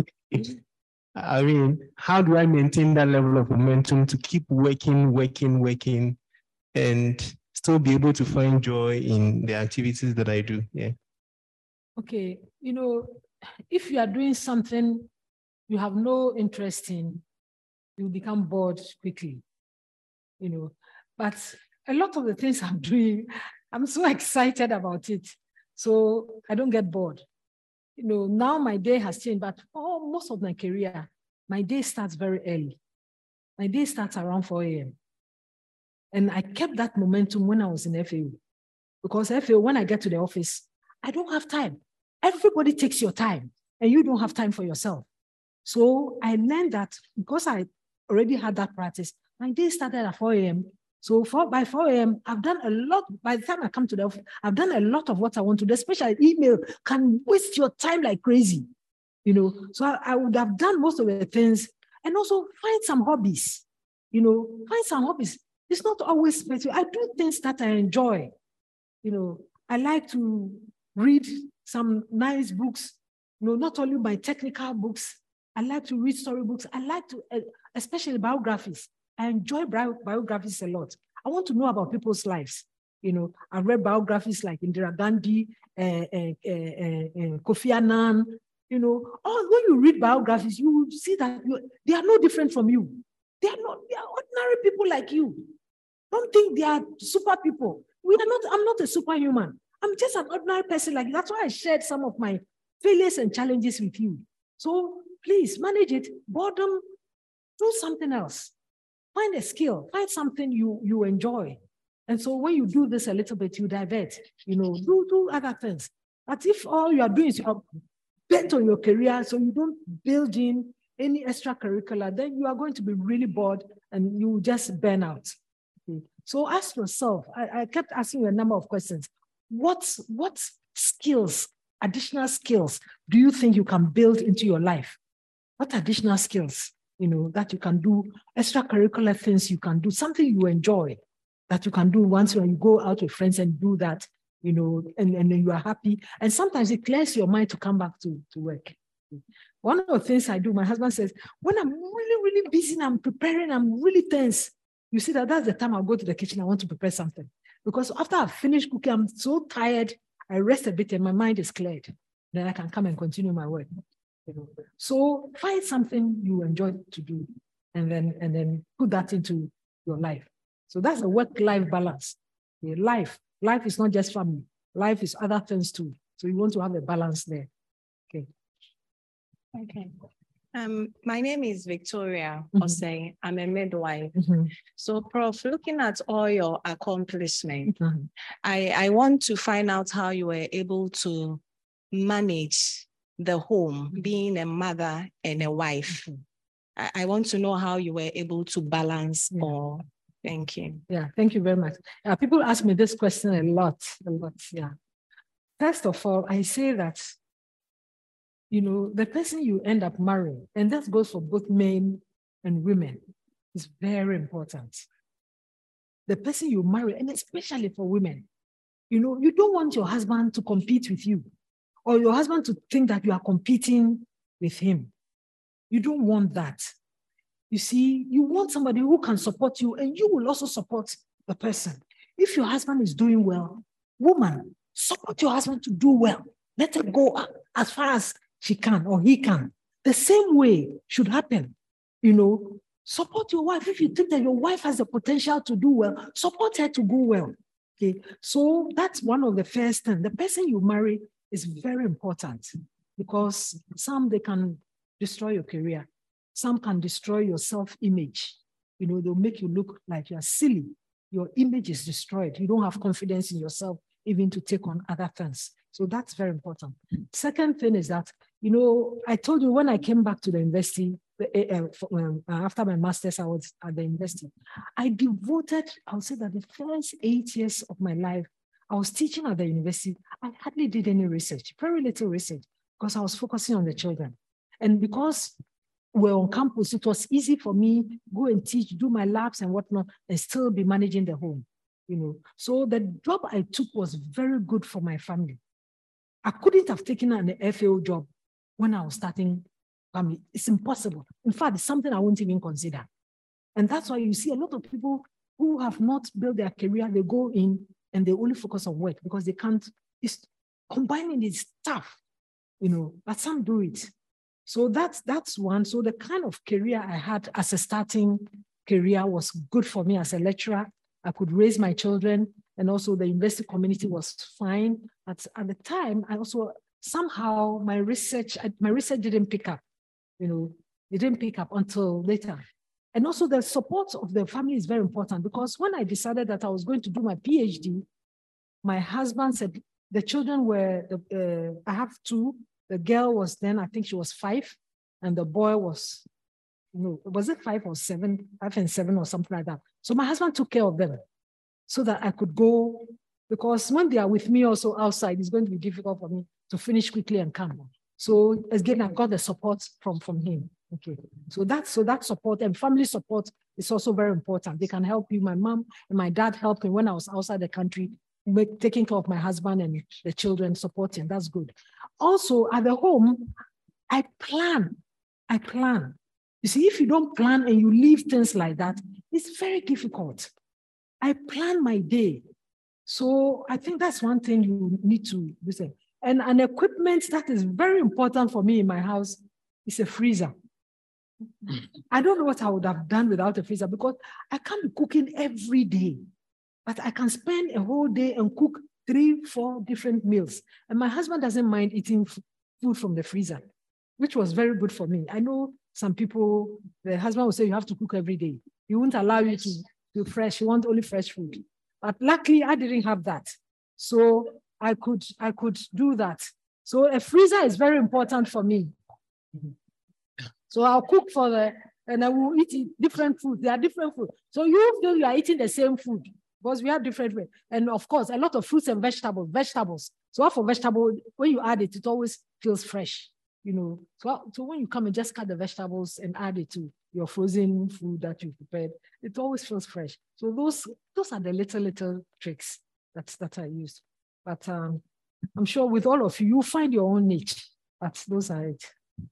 I mean, how do I maintain that level of momentum to keep working, and still be able to find joy in the activities that I do? Yeah. Okay, if you are doing something you have no interest in, you become bored quickly, But a lot of the things I'm doing, I'm so excited about it. So I don't get bored. Now my day has changed, but for most of my career, my day starts very early. My day starts around 4 a.m. And I kept that momentum when I was in FAO. Because FAO, when I get to the office, I don't have time. Everybody takes your time, and you don't have time for yourself. So I learned that because I already had that practice, my day started at 4 a.m. So by 4 a.m., I've done a lot. By the time I come to the office, I've done a lot of what I want to do. Especially email can waste your time like crazy, So I would have done most of the things, and also find some hobbies, find some hobbies. It's not always special. I do things that I enjoy. I like to read some nice books, not only my technical books. I like to read storybooks. I like to, especially biographies. I enjoy biographies a lot. I want to know about people's lives. I read biographies like Indira Gandhi, Kofi Annan. When you read biographies, you see that they are no different from you. They are ordinary people like you. Don't think they are super people. I'm not a superhuman. I'm just an ordinary person like you. That's why I shared some of my failures and challenges with you. So please manage it. Boredom, do something else. Find a skill. Find something you enjoy. And so when you do this a little bit, you divert. Do other things. But if all you are doing is you are bent on your career, so you don't build in any extracurricular, then you are going to be really bored and you just burn out. Okay. So ask yourself, I kept asking you a number of questions. What skills, additional skills, do you think you can build into your life? What additional skills, that you can do, extracurricular things you can do, something you enjoy that you can do once when you go out with friends and do that, and then you are happy. And sometimes it clears your mind to come back to work. One of the things I do, my husband says, when I'm really, really busy and I'm preparing, I'm really tense. You see that's the time I'll go to the kitchen. I want to prepare something. Because after I've finished cooking, I'm so tired. I rest a bit and my mind is cleared. Then I can come and continue my work. So find something you enjoy to do and then put that into your life. So that's a work-life balance. Life is not just family. Life is other things too. So you want to have a balance there. Okay. My name is Victoria Osei. I'm a midwife. So, Prof, looking at all your accomplishments, I want to find out how you were able to manage the home, being a mother and a wife. I want to know how you were able to balance all. Thank you. Yeah, thank you very much. People ask me this question a lot. Yeah. First of all, I say that the person you end up marrying, and that goes for both men and women, is very important. The person you marry, and especially for women, you don't want your husband to compete with you or your husband to think that you are competing with him. You don't want that. You see, you want somebody who can support you and you will also support the person. If your husband is doing well, woman, support your husband to do well. Let her go as far as she can or he can. The same way should happen. Support your wife. If you think that your wife has the potential to do well, support her to go well. Okay, so that's one of the first things. The person you marry is very important because some, they can destroy your career. Some can destroy your self-image. They'll make you look like you're silly. Your image is destroyed. You don't have confidence in yourself even to take on other things. So that's very important. Second thing is that You know, I told you when I came back to the university, after my master's, I was at the university. I devoted, I would say that the first 8 years of my life, I was teaching at the university. I hardly did any research, very little research, because I was focusing on the children. And because we're on campus, it was easy for me go and teach, do my labs and whatnot, and still be managing the home. You know, so the job I took was very good for my family. I couldn't have taken an FAO job when I was starting family. It's impossible. In fact, it's something I won't even consider. And that's why you see a lot of people who have not built their career, they go in and they only focus on work because they can't, it's combining is tough, you know, but some do it. So that's one. So the kind of career I had as a starting career was good for me as a lecturer. I could raise my children, and also the university community was fine. At the time, I also, somehow my research didn't pick up, you know, it didn't pick up until later. And also the support of the family is very important, because when I decided that I was going to do my PhD, my husband said, the children were, I have two. The girl was then, I think she was 5, and the boy was, was it 5 or 7, 5 and 7 or something like that. So my husband took care of them so that I could go, because when they are with me also outside, it's going to be difficult for me to finish quickly and come. So again, I got the support from him. Okay, so that support and family support is also very important. They can help you. My mom and my dad helped me when I was outside the country, taking care of my husband and the children, supporting. That's good. Also, at the home, I plan. You see, if you don't plan and you leave things like that, it's very difficult. I plan my day. So I think that's one thing you need to listen. And an equipment that is very important for me in my house is a freezer. I don't know what I would have done without a freezer, because I can't be cooking every day, but I can spend a whole day and cook 3-4 different meals. And my husband doesn't mind eating food from the freezer, which was very good for me. I know some people, the husband will say you have to cook every day. He won't allow you to do fresh. You want only fresh food. But luckily, I didn't have that. So I could do that. So a freezer is very important for me. So I'll cook and I will eat different food. There are different food. So you feel you are eating the same food because we have different ways. And of course, a lot of fruits and vegetables. So for vegetable, when you add it, it always feels fresh, you know. So when you come and just cut the vegetables and add it to your frozen food that you prepared, it always feels fresh. So those are the little tricks that I use. But I'm sure with all of you, you find your own niche. But those are it.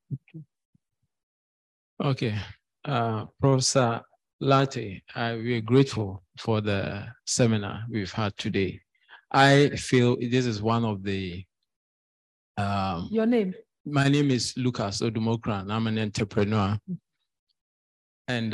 Okay. Professor Lartey, we're grateful for the seminar we've had today. I feel this is one of the... Your name? My name is Lucas Odumokran. I'm an entrepreneur. And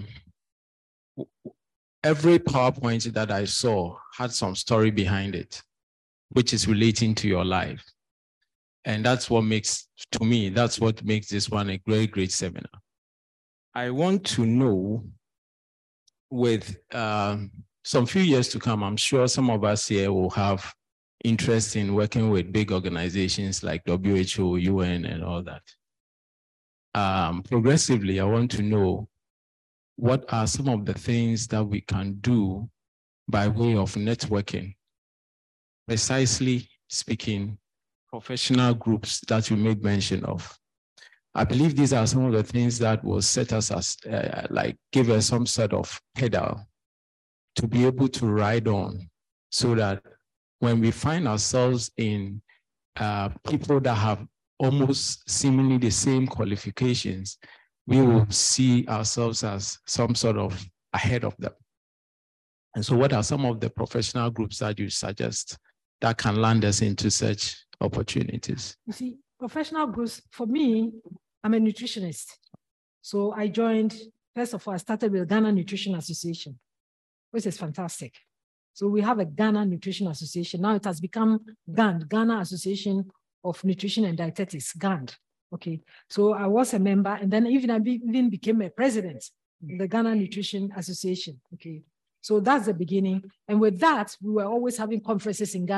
every PowerPoint that I saw had some story behind it, which is relating to your life. And that's what makes this one a great, great seminar. I want to know, with some few years to come, I'm sure some of us here will have interest in working with big organizations like WHO, UN, and all that. Progressively, I want to know, what are some of the things that we can do by way of networking? Precisely speaking, professional groups that you made mention of. I believe these are some of the things that will set us as, give us some sort of pedal to be able to ride on, so that when we find ourselves in people that have almost seemingly the same qualifications, we will see ourselves as some sort of ahead of them. And so what are some of the professional groups that you suggest that can land us into such opportunities? You see, professional groups, for me, I'm a nutritionist. So I joined, first of all, I started with the Ghana Nutrition Association, which is fantastic. So we have a Ghana Nutrition Association. Now it has become GAND, Ghana Association of Nutrition and Dietetics, GAND. Okay, so I was a member, and then I even became a president of the Ghana Nutrition Association. Okay, so that's the beginning. And with that, we were always having conferences in Ghana.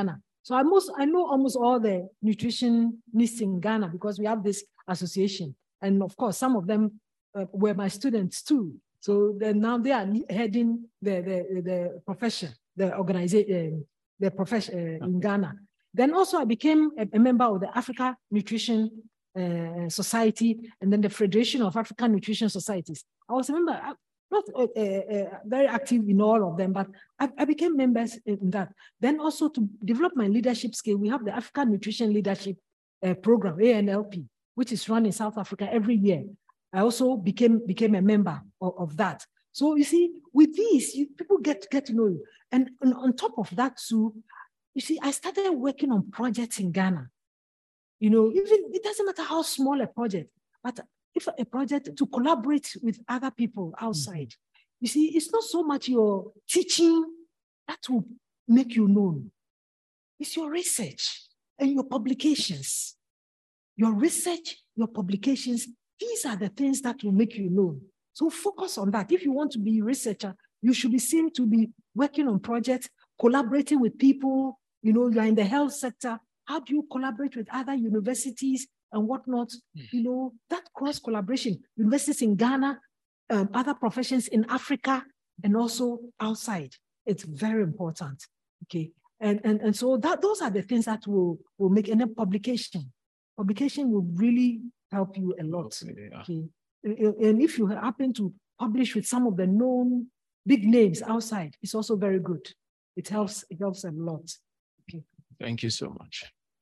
So I know almost all the nutritionists in Ghana because we have this association. And of course, some of them were my students too. So then now they are heading the profession, the organization, the profession in Ghana. Then also I became a member of the Africa Nutrition Society and then the Federation of African Nutrition Societies. I was a member, not very active in all of them, but I became members in that. Then also to develop my leadership skill, we have the African Nutrition Leadership Program, ANLP, which is run in South Africa every year. I also became a member of that. So you see, with these, people get to know you. And on top of that too, you see, I started working on projects in Ghana. You know, even it doesn't matter how small a project, but if a project to collaborate with other people outside, you see, it's not so much your teaching that will make you known. It's your research and your publications. Your research, your publications, these are the things that will make you known. So focus on that. If you want to be a researcher, you should be seen to be working on projects, collaborating with people. You know, you're in the health sector. How do you collaborate with other universities and whatnot? You know, that cross collaboration, universities in Ghana, other professions in Africa, and also outside. It's very important. Okay. And so those are the things that will make any publication. Publication will really help you a lot. Okay. And if you happen to publish with some of the known big names outside, it's also very good. It helps a lot. Okay. Thank you so much.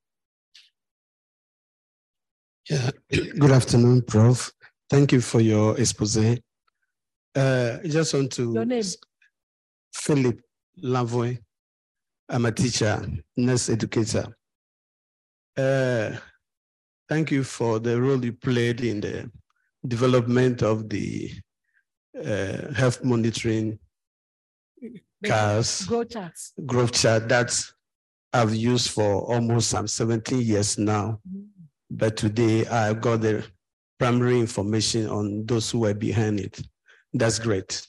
Yeah, good afternoon, Prof. Thank you for your expose. I just want to... Your name? Philip Lavoy. I'm a teacher, nurse educator. Thank you for the role you played in the development of the health monitoring cars, growth chart that I've used for almost 17 years now. But today I got the primary information on those who were behind it. That's great.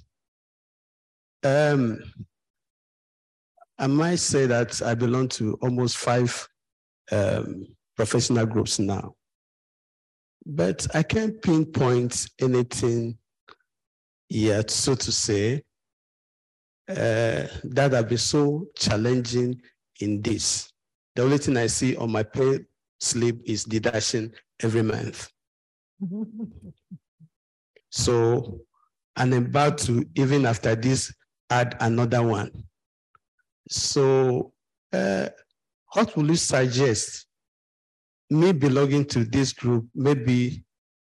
I might say that I belong to almost 5 professional groups now. But I can't pinpoint anything yet, so to say, that have been so challenging in this. The only thing I see on my pay slip is deduction every month. So I'm about to, even after this, add another one. So what will you suggest? Me belonging to this group, maybe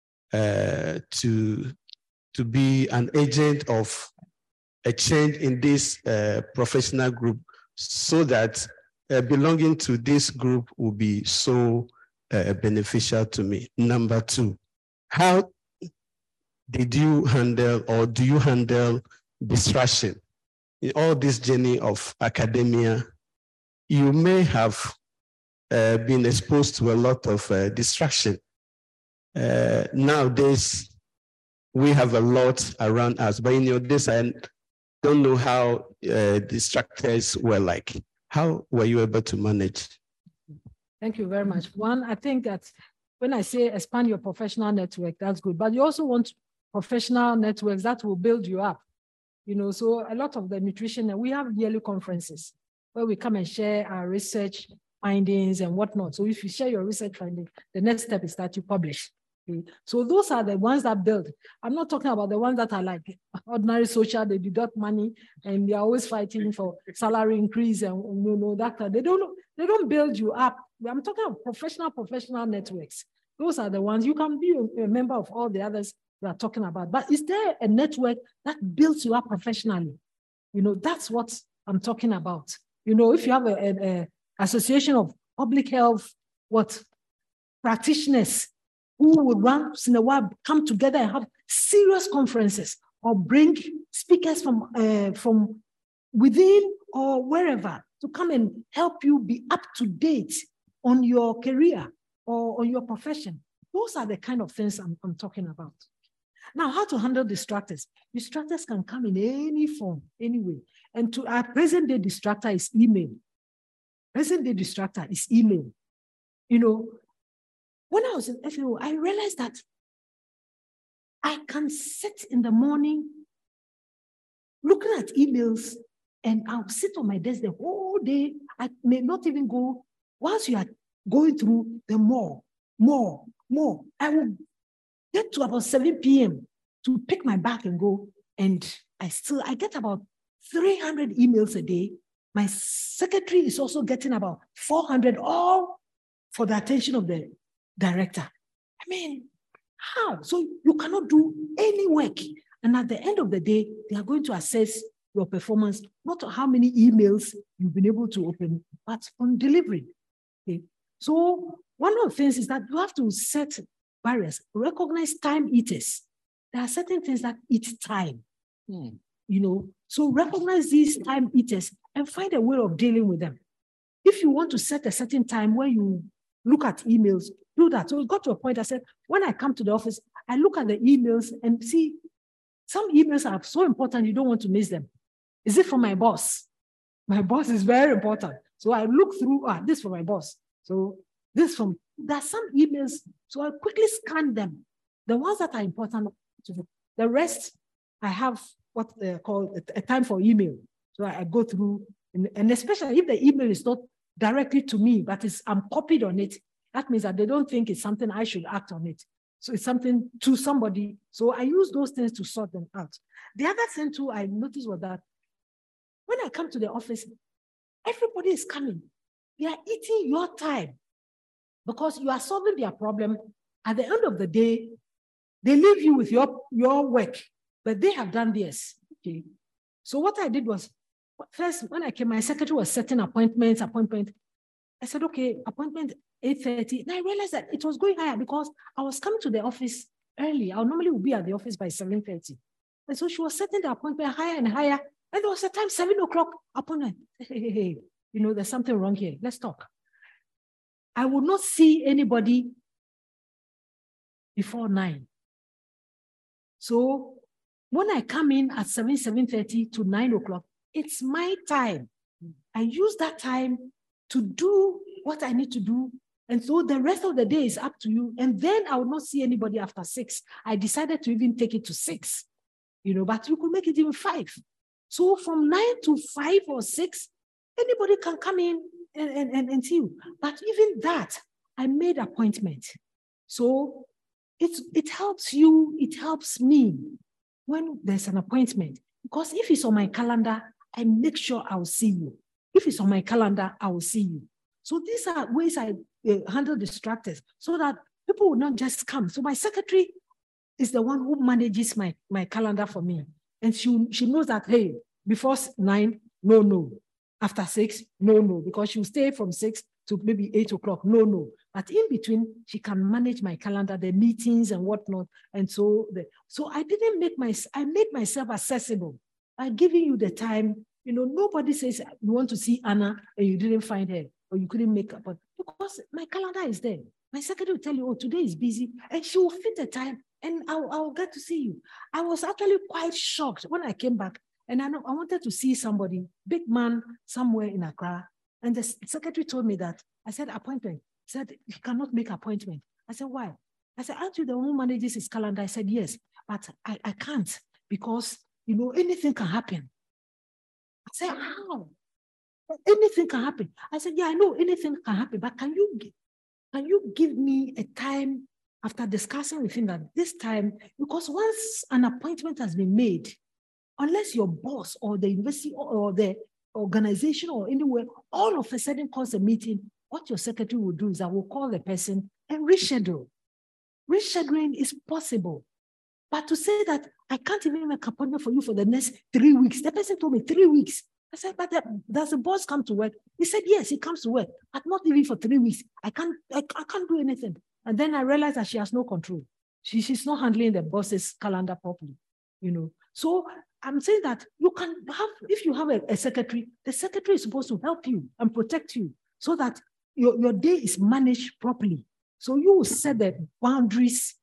to be an agent of a change in this professional group, so that belonging to this group will be so beneficial to me. Number 2, how did you handle, or do you handle distraction? In all this journey of academia, you may have been exposed to a lot of distraction. Nowadays, we have a lot around us, but in your days, I don't know how distractors were like. How were you able to manage? Thank you very much. One, I think that when I say expand your professional network, that's good, but you also want professional networks that will build you up. You know, so a lot of the nutrition, we have yearly conferences where we come and share our research findings and whatnot. So if you share your research findings, the next step is that you publish. Okay? So those are the ones that build. I'm not talking about the ones that are like ordinary social, they deduct money and they're always fighting for salary increase and you know that they don't build you up. I'm talking about professional networks. Those are the ones you can be a member of all the others we are talking about. But is there a network that builds you up professionally? You know, that's what I'm talking about. You know, if you have an association of public health, practitioners who would once in a while come together and have serious conferences or bring speakers from within or wherever to come and help you be up to date on your career or on your profession. Those are the kind of things I'm talking about. Now, how to handle distractors? Distractors can come in any form, anyway. And to our present day distractor is email. present-day distractor is email. You know, when I was in FAO, I realized that I can sit in the morning looking at emails, and I'll sit on my desk the whole day. I may not even go. Once you are going through, the more. I will get to about 7 p.m. to pick my bag and go. And I get about 300 emails a day. My secretary is also getting about 400, all for the attention of the director. I mean, how? So you cannot do any work. And at the end of the day, they are going to assess your performance, not how many emails you've been able to open, but on delivery. Okay. So one of the things is that you have to set barriers, recognize time eaters. There are certain things that eat time, you know. So recognize these time eaters and find a way of dealing with them. If you want to set a certain time where you look at emails, do that. So it got to a point I said, when I come to the office, I look at the emails and see some emails are so important, you don't want to miss them. Is it from my boss? My boss is very important. So I look through, this for my boss. So this from, there's some emails, so I quickly scan them. The ones that are important, the rest, I have what they call a time for email. So I go through, and especially if the email is not directly to me, but I'm copied on it, that means that they don't think it's something I should act on it. So it's something to somebody. So I use those things to sort them out. The other thing too I noticed was that when I come to the office, everybody is coming. They are eating your time because you are solving their problem. At the end of the day, they leave you with your work, but they have done theirs. Okay. So what I did was, first, when I came, my secretary was setting appointment. I said, okay, appointment 8:30. And I realized that it was going higher because I was coming to the office early. I normally would be at the office by 7:30. And so she was setting the appointment higher and higher. And there was a time, 7 o'clock appointment. Hey, you know, there's something wrong here. Let's talk. I would not see anybody before 9. So when I come in at 7:30 to 9 o'clock, it's my time. I use that time to do what I need to do. And so the rest of the day is up to you. And then I will not see anybody after 6. I decided to even take it to 6, you know, but you could make it even 5. So from 9 to 5 or 6, anybody can come in and see you. But even that, I made appointment. So it helps you, it helps me when there's an appointment. Because if it's on my calendar, I make sure I'll see you. If it's on my calendar, I will see you. So these are ways I handle distractors so that people will not just come. So my secretary is the one who manages my calendar for me. And she knows that, hey, before 9, no. After 6, no. Because she'll stay from 6 to maybe 8 o'clock, no. But in between, she can manage my calendar, the meetings and whatnot. And so I made myself accessible by giving you the time. You know, nobody says you want to see Anna and you didn't find her or you couldn't make up. Because my calendar is there. My secretary will tell you, oh, today is busy, and she will fit the time and I'll get to see you. I was actually quite shocked when I came back and I wanted to see somebody, big man somewhere in Accra. And the secretary told me that. I said, appointment. He said, he cannot make appointment. I said, why? I said, aren't you the one who manages his calendar? I said, yes, but I can't because, you know, anything can happen. I said, how? Anything can happen. I said, yeah, I know anything can happen, but can you give me a time after discussing with him that this time, because once an appointment has been made, unless your boss or the university or the organization or anywhere, all of a sudden calls a meeting, what your secretary will do is I will call the person and reschedule. Rescheduling is possible. But to say that I can't even make an appointment for you for the next 3 weeks, the person told me 3 weeks. I said, but does the boss come to work? He said, yes, he comes to work, but not even for 3 weeks. I can't do anything. And then I realized that she has no control. She's not handling the boss's calendar properly, you know. So I'm saying that you can have, if you have a secretary, the secretary is supposed to help you and protect you so that your day is managed properly. So you will set the boundaries,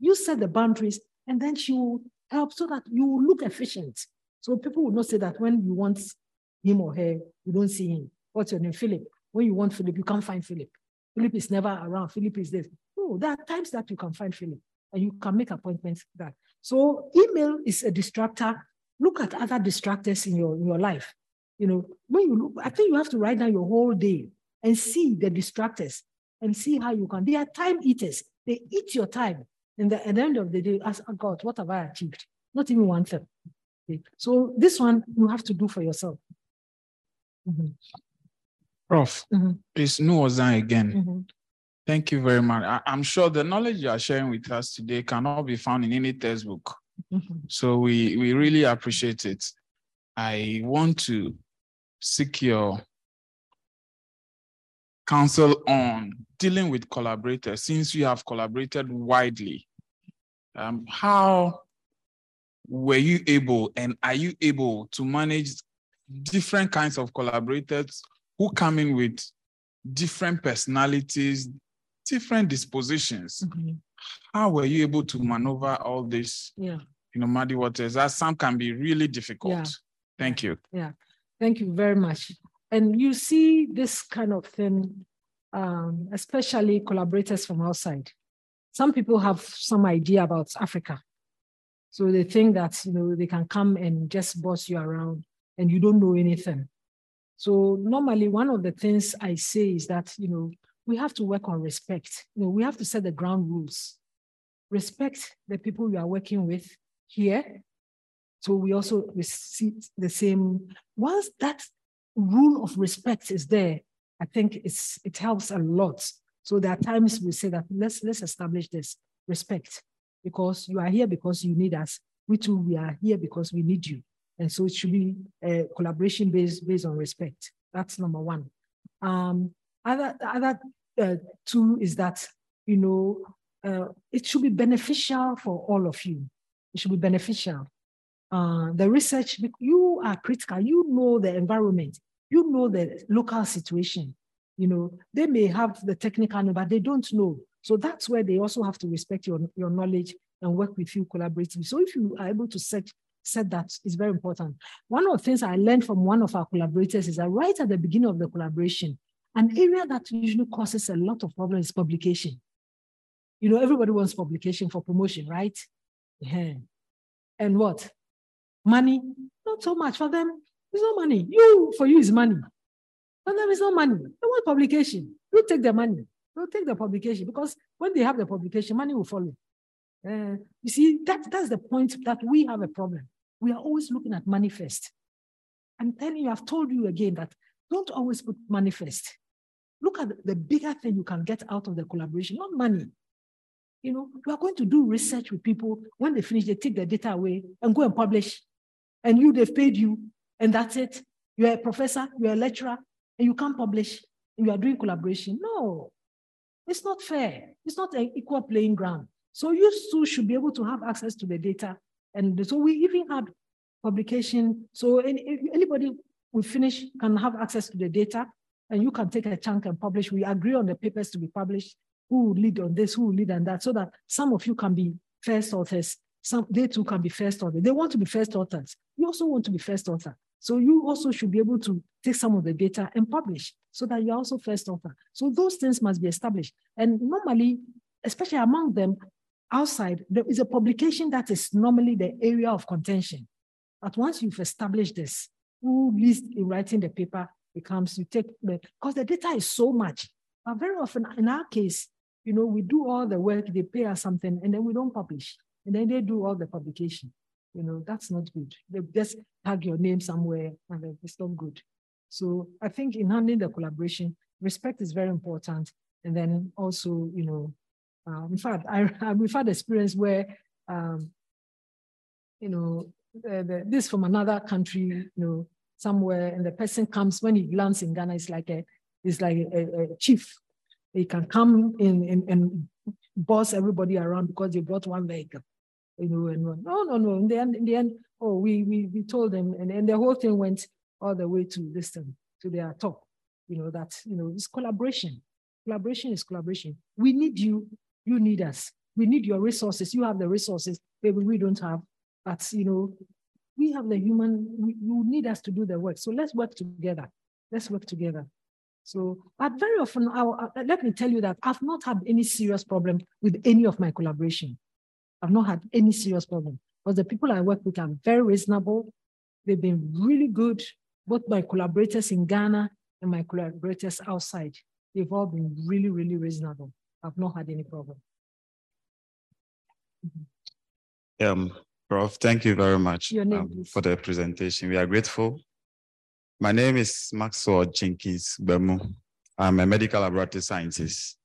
and then she will help so that you will look efficient. So people will not say that when you want him or her, you don't see him. What's your name? Philip. When you want Philip, you can't find Philip. Philip is never around. Philip is this. No, there are times that you can find Philip and you can make appointments that. So email is a distractor. Look at other distractors in your life. You know, when you look, I think you have to write down your whole day and see the distractors and see how you can. They are time eaters. They eat your time. And at the end of the day, ask God, what have I achieved? Not even one thing. Okay. So this one you have to do for yourself. Mm-hmm. Prof, please, Nuozan again. Thank you very much. I'm sure the knowledge you are sharing with us today cannot be found in any textbook. So we really appreciate it. I want to seek your counsel on dealing with collaborators, since you have collaborated widely. How were you able, and are you able to manage different kinds of collaborators who come in with different personalities, different dispositions? How were you able to maneuver all this? Yeah. You know, muddy waters, as some can be really difficult. Yeah. Thank you. Yeah, thank you very much. And you see this kind of thing, especially collaborators from outside. Some people have some idea about Africa. So they think that, you know, they can come and just boss you around and you don't know anything. So normally one of the things I say is that, you know, we have to work on respect. You know, we have to set the ground rules. Respect the people you are working with here. So we also receive the same. Once that rule of respect is there, I think it helps a lot. So there are times we say that let's establish this respect, because you are here because you need us. We too, we are here because we need you. And so it should be a collaboration based on respect. That's number one. Other two is that, you know, it should be beneficial for all of you. It should be beneficial. The research, you are critical, you know the environment, you know the local situation. You know, they may have the technical, but they don't know. So that's where they also have to respect your knowledge and work with you collaboratively. So if you are able to set that, is very important. One of the things I learned from one of our collaborators is that right at the beginning of the collaboration, an area that usually causes a lot of problems is publication. You know, everybody wants publication for promotion, right? Yeah. And what? Money? Not so much for them. It's not money. For you is money. For them, it's not money. They want publication. You take the money. You take the publication, because when they have the publication, money will follow. You see, that's the point that we have a problem. We are always looking at money first. I'm telling you, I've told you again that don't always put money first. Look at the bigger thing you can get out of the collaboration, not money. You know, you are going to do research with people. When they finish, they take the data away and go and publish. And they've paid you, and that's it. You're a professor, you're a lecturer, and you can't publish, and you are doing collaboration. No, it's not fair. It's not an equal playing ground. So you too should be able to have access to the data. And so we even had publication. So anybody we finish can have access to the data, and you can take a chunk and publish. We agree on the papers to be published, who will lead on this, who will lead on that, so that some of you can be first authors. They too can be first authors. They want to be first authors. You also want to be first author. So you also should be able to take some of the data and publish so that you're also first author. So those things must be established. And normally, especially among them, outside, there is a publication that is normally the area of contention. But once you've established this, who leads in writing the paper becomes, you take the, because the data is so much. But very often in our case, you know, we do all the work, they pay us something, and then we don't publish. And then they do all the publication. You know, that's not good. They just tag your name somewhere, and it's not good. So I think in handling the collaboration, respect is very important. And then also, you know, in fact, we've had experience where, you know, this from another country, you know, somewhere, and the person comes, when he lands in Ghana, it's like a chief. He can come in and boss everybody around because they brought one vehicle. You know, and no. In the end, oh, we told them, and the whole thing went all the way to this thing, to their top. You know, that, you know, it's collaboration. Collaboration is collaboration. We need you, you need us. We need your resources. You have the resources, maybe we don't have. But, you know, we have the human, you need us to do the work. So let's work together. Let's work together. So, but very often, let me tell you that I've not had any serious problem with any of my collaboration. I've not had any serious problem because the people I work with are very reasonable. They've been really good, both my collaborators in Ghana and my collaborators outside. They've all been really, really reasonable. I've not had any problem. Prof, thank you very much Your name, for the presentation. We are grateful. My name is Maxwell Jenkins Bemu. I'm a medical laboratory scientist.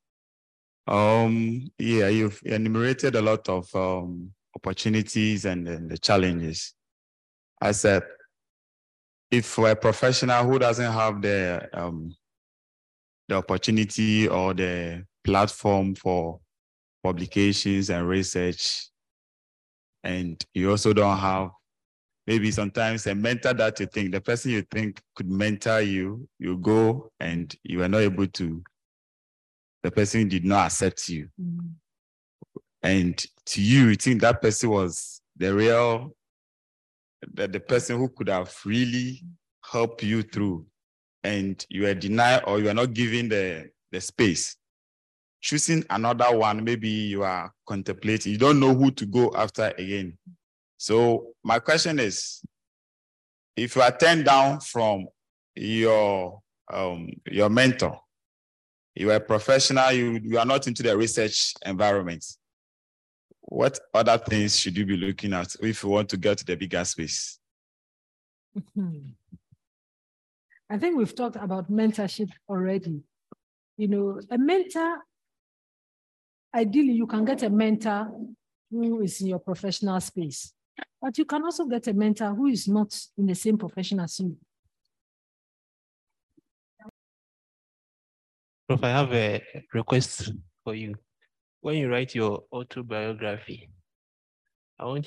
You've enumerated a lot of opportunities and the challenges. I said, if for a professional who doesn't have the opportunity or the platform for publications and research, and you also don't have maybe sometimes a mentor that you think, the person you think could mentor you, you go and you are not able to, the person did not accept you. Mm-hmm. And to you, you think that person was the person who could have really helped you through, and you are denied or you are not given the space. Choosing another one, maybe you are contemplating, you don't know who to go after again. So my question is, if you are turned down from your mentor, you are a professional, you are not into the research environment, what other things should you be looking at if you want to get to the bigger space? I think we've talked about mentorship already. You know, a mentor, ideally, you can get a mentor who is in your professional space, but you can also get a mentor who is not in the same profession as you. Prof, I have a request for you. When you write your autobiography, I would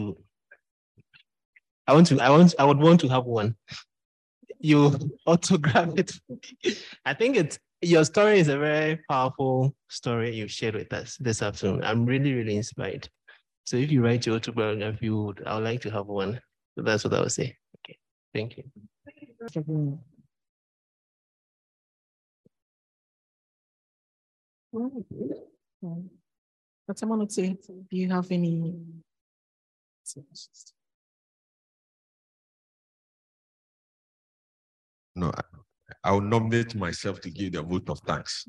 want to have one. You autograph it. I think your story is a very powerful story you've shared with us this afternoon. I'm really, really inspired. So if you write your autobiography, I would like to have one. So that's what I would say. Okay, thank you. But I want to say, do you have any? No, I will nominate myself to give the vote of thanks.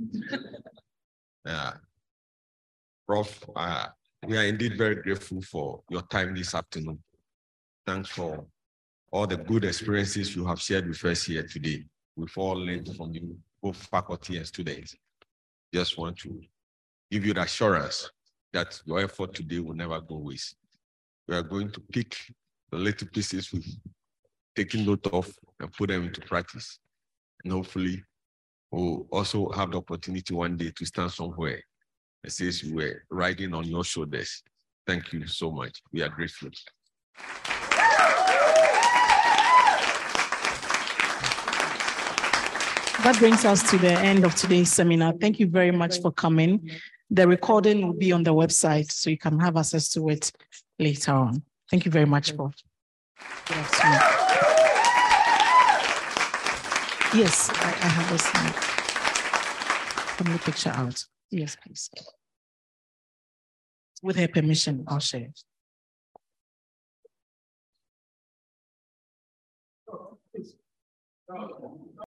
Prof, we are indeed very grateful for your time this afternoon. Thanks for all the good experiences you have shared with us here today. We've all learned from you, both faculty and students. Just want to give you the assurance that your effort today will never go waste. We are going to pick the little pieces we've taken note of and put them into practice. And hopefully we'll also have the opportunity one day to stand somewhere and say you were riding on your shoulders. Thank you so much. We are grateful. That brings us to the end of today's seminar. Thank you very much for coming. The recording will be on the website, so you can have access to it later on. Thank you very much, Prof. Good afternoon. Yes, I have a slide. Family picture out. Yes, please. With her permission, I'll share it.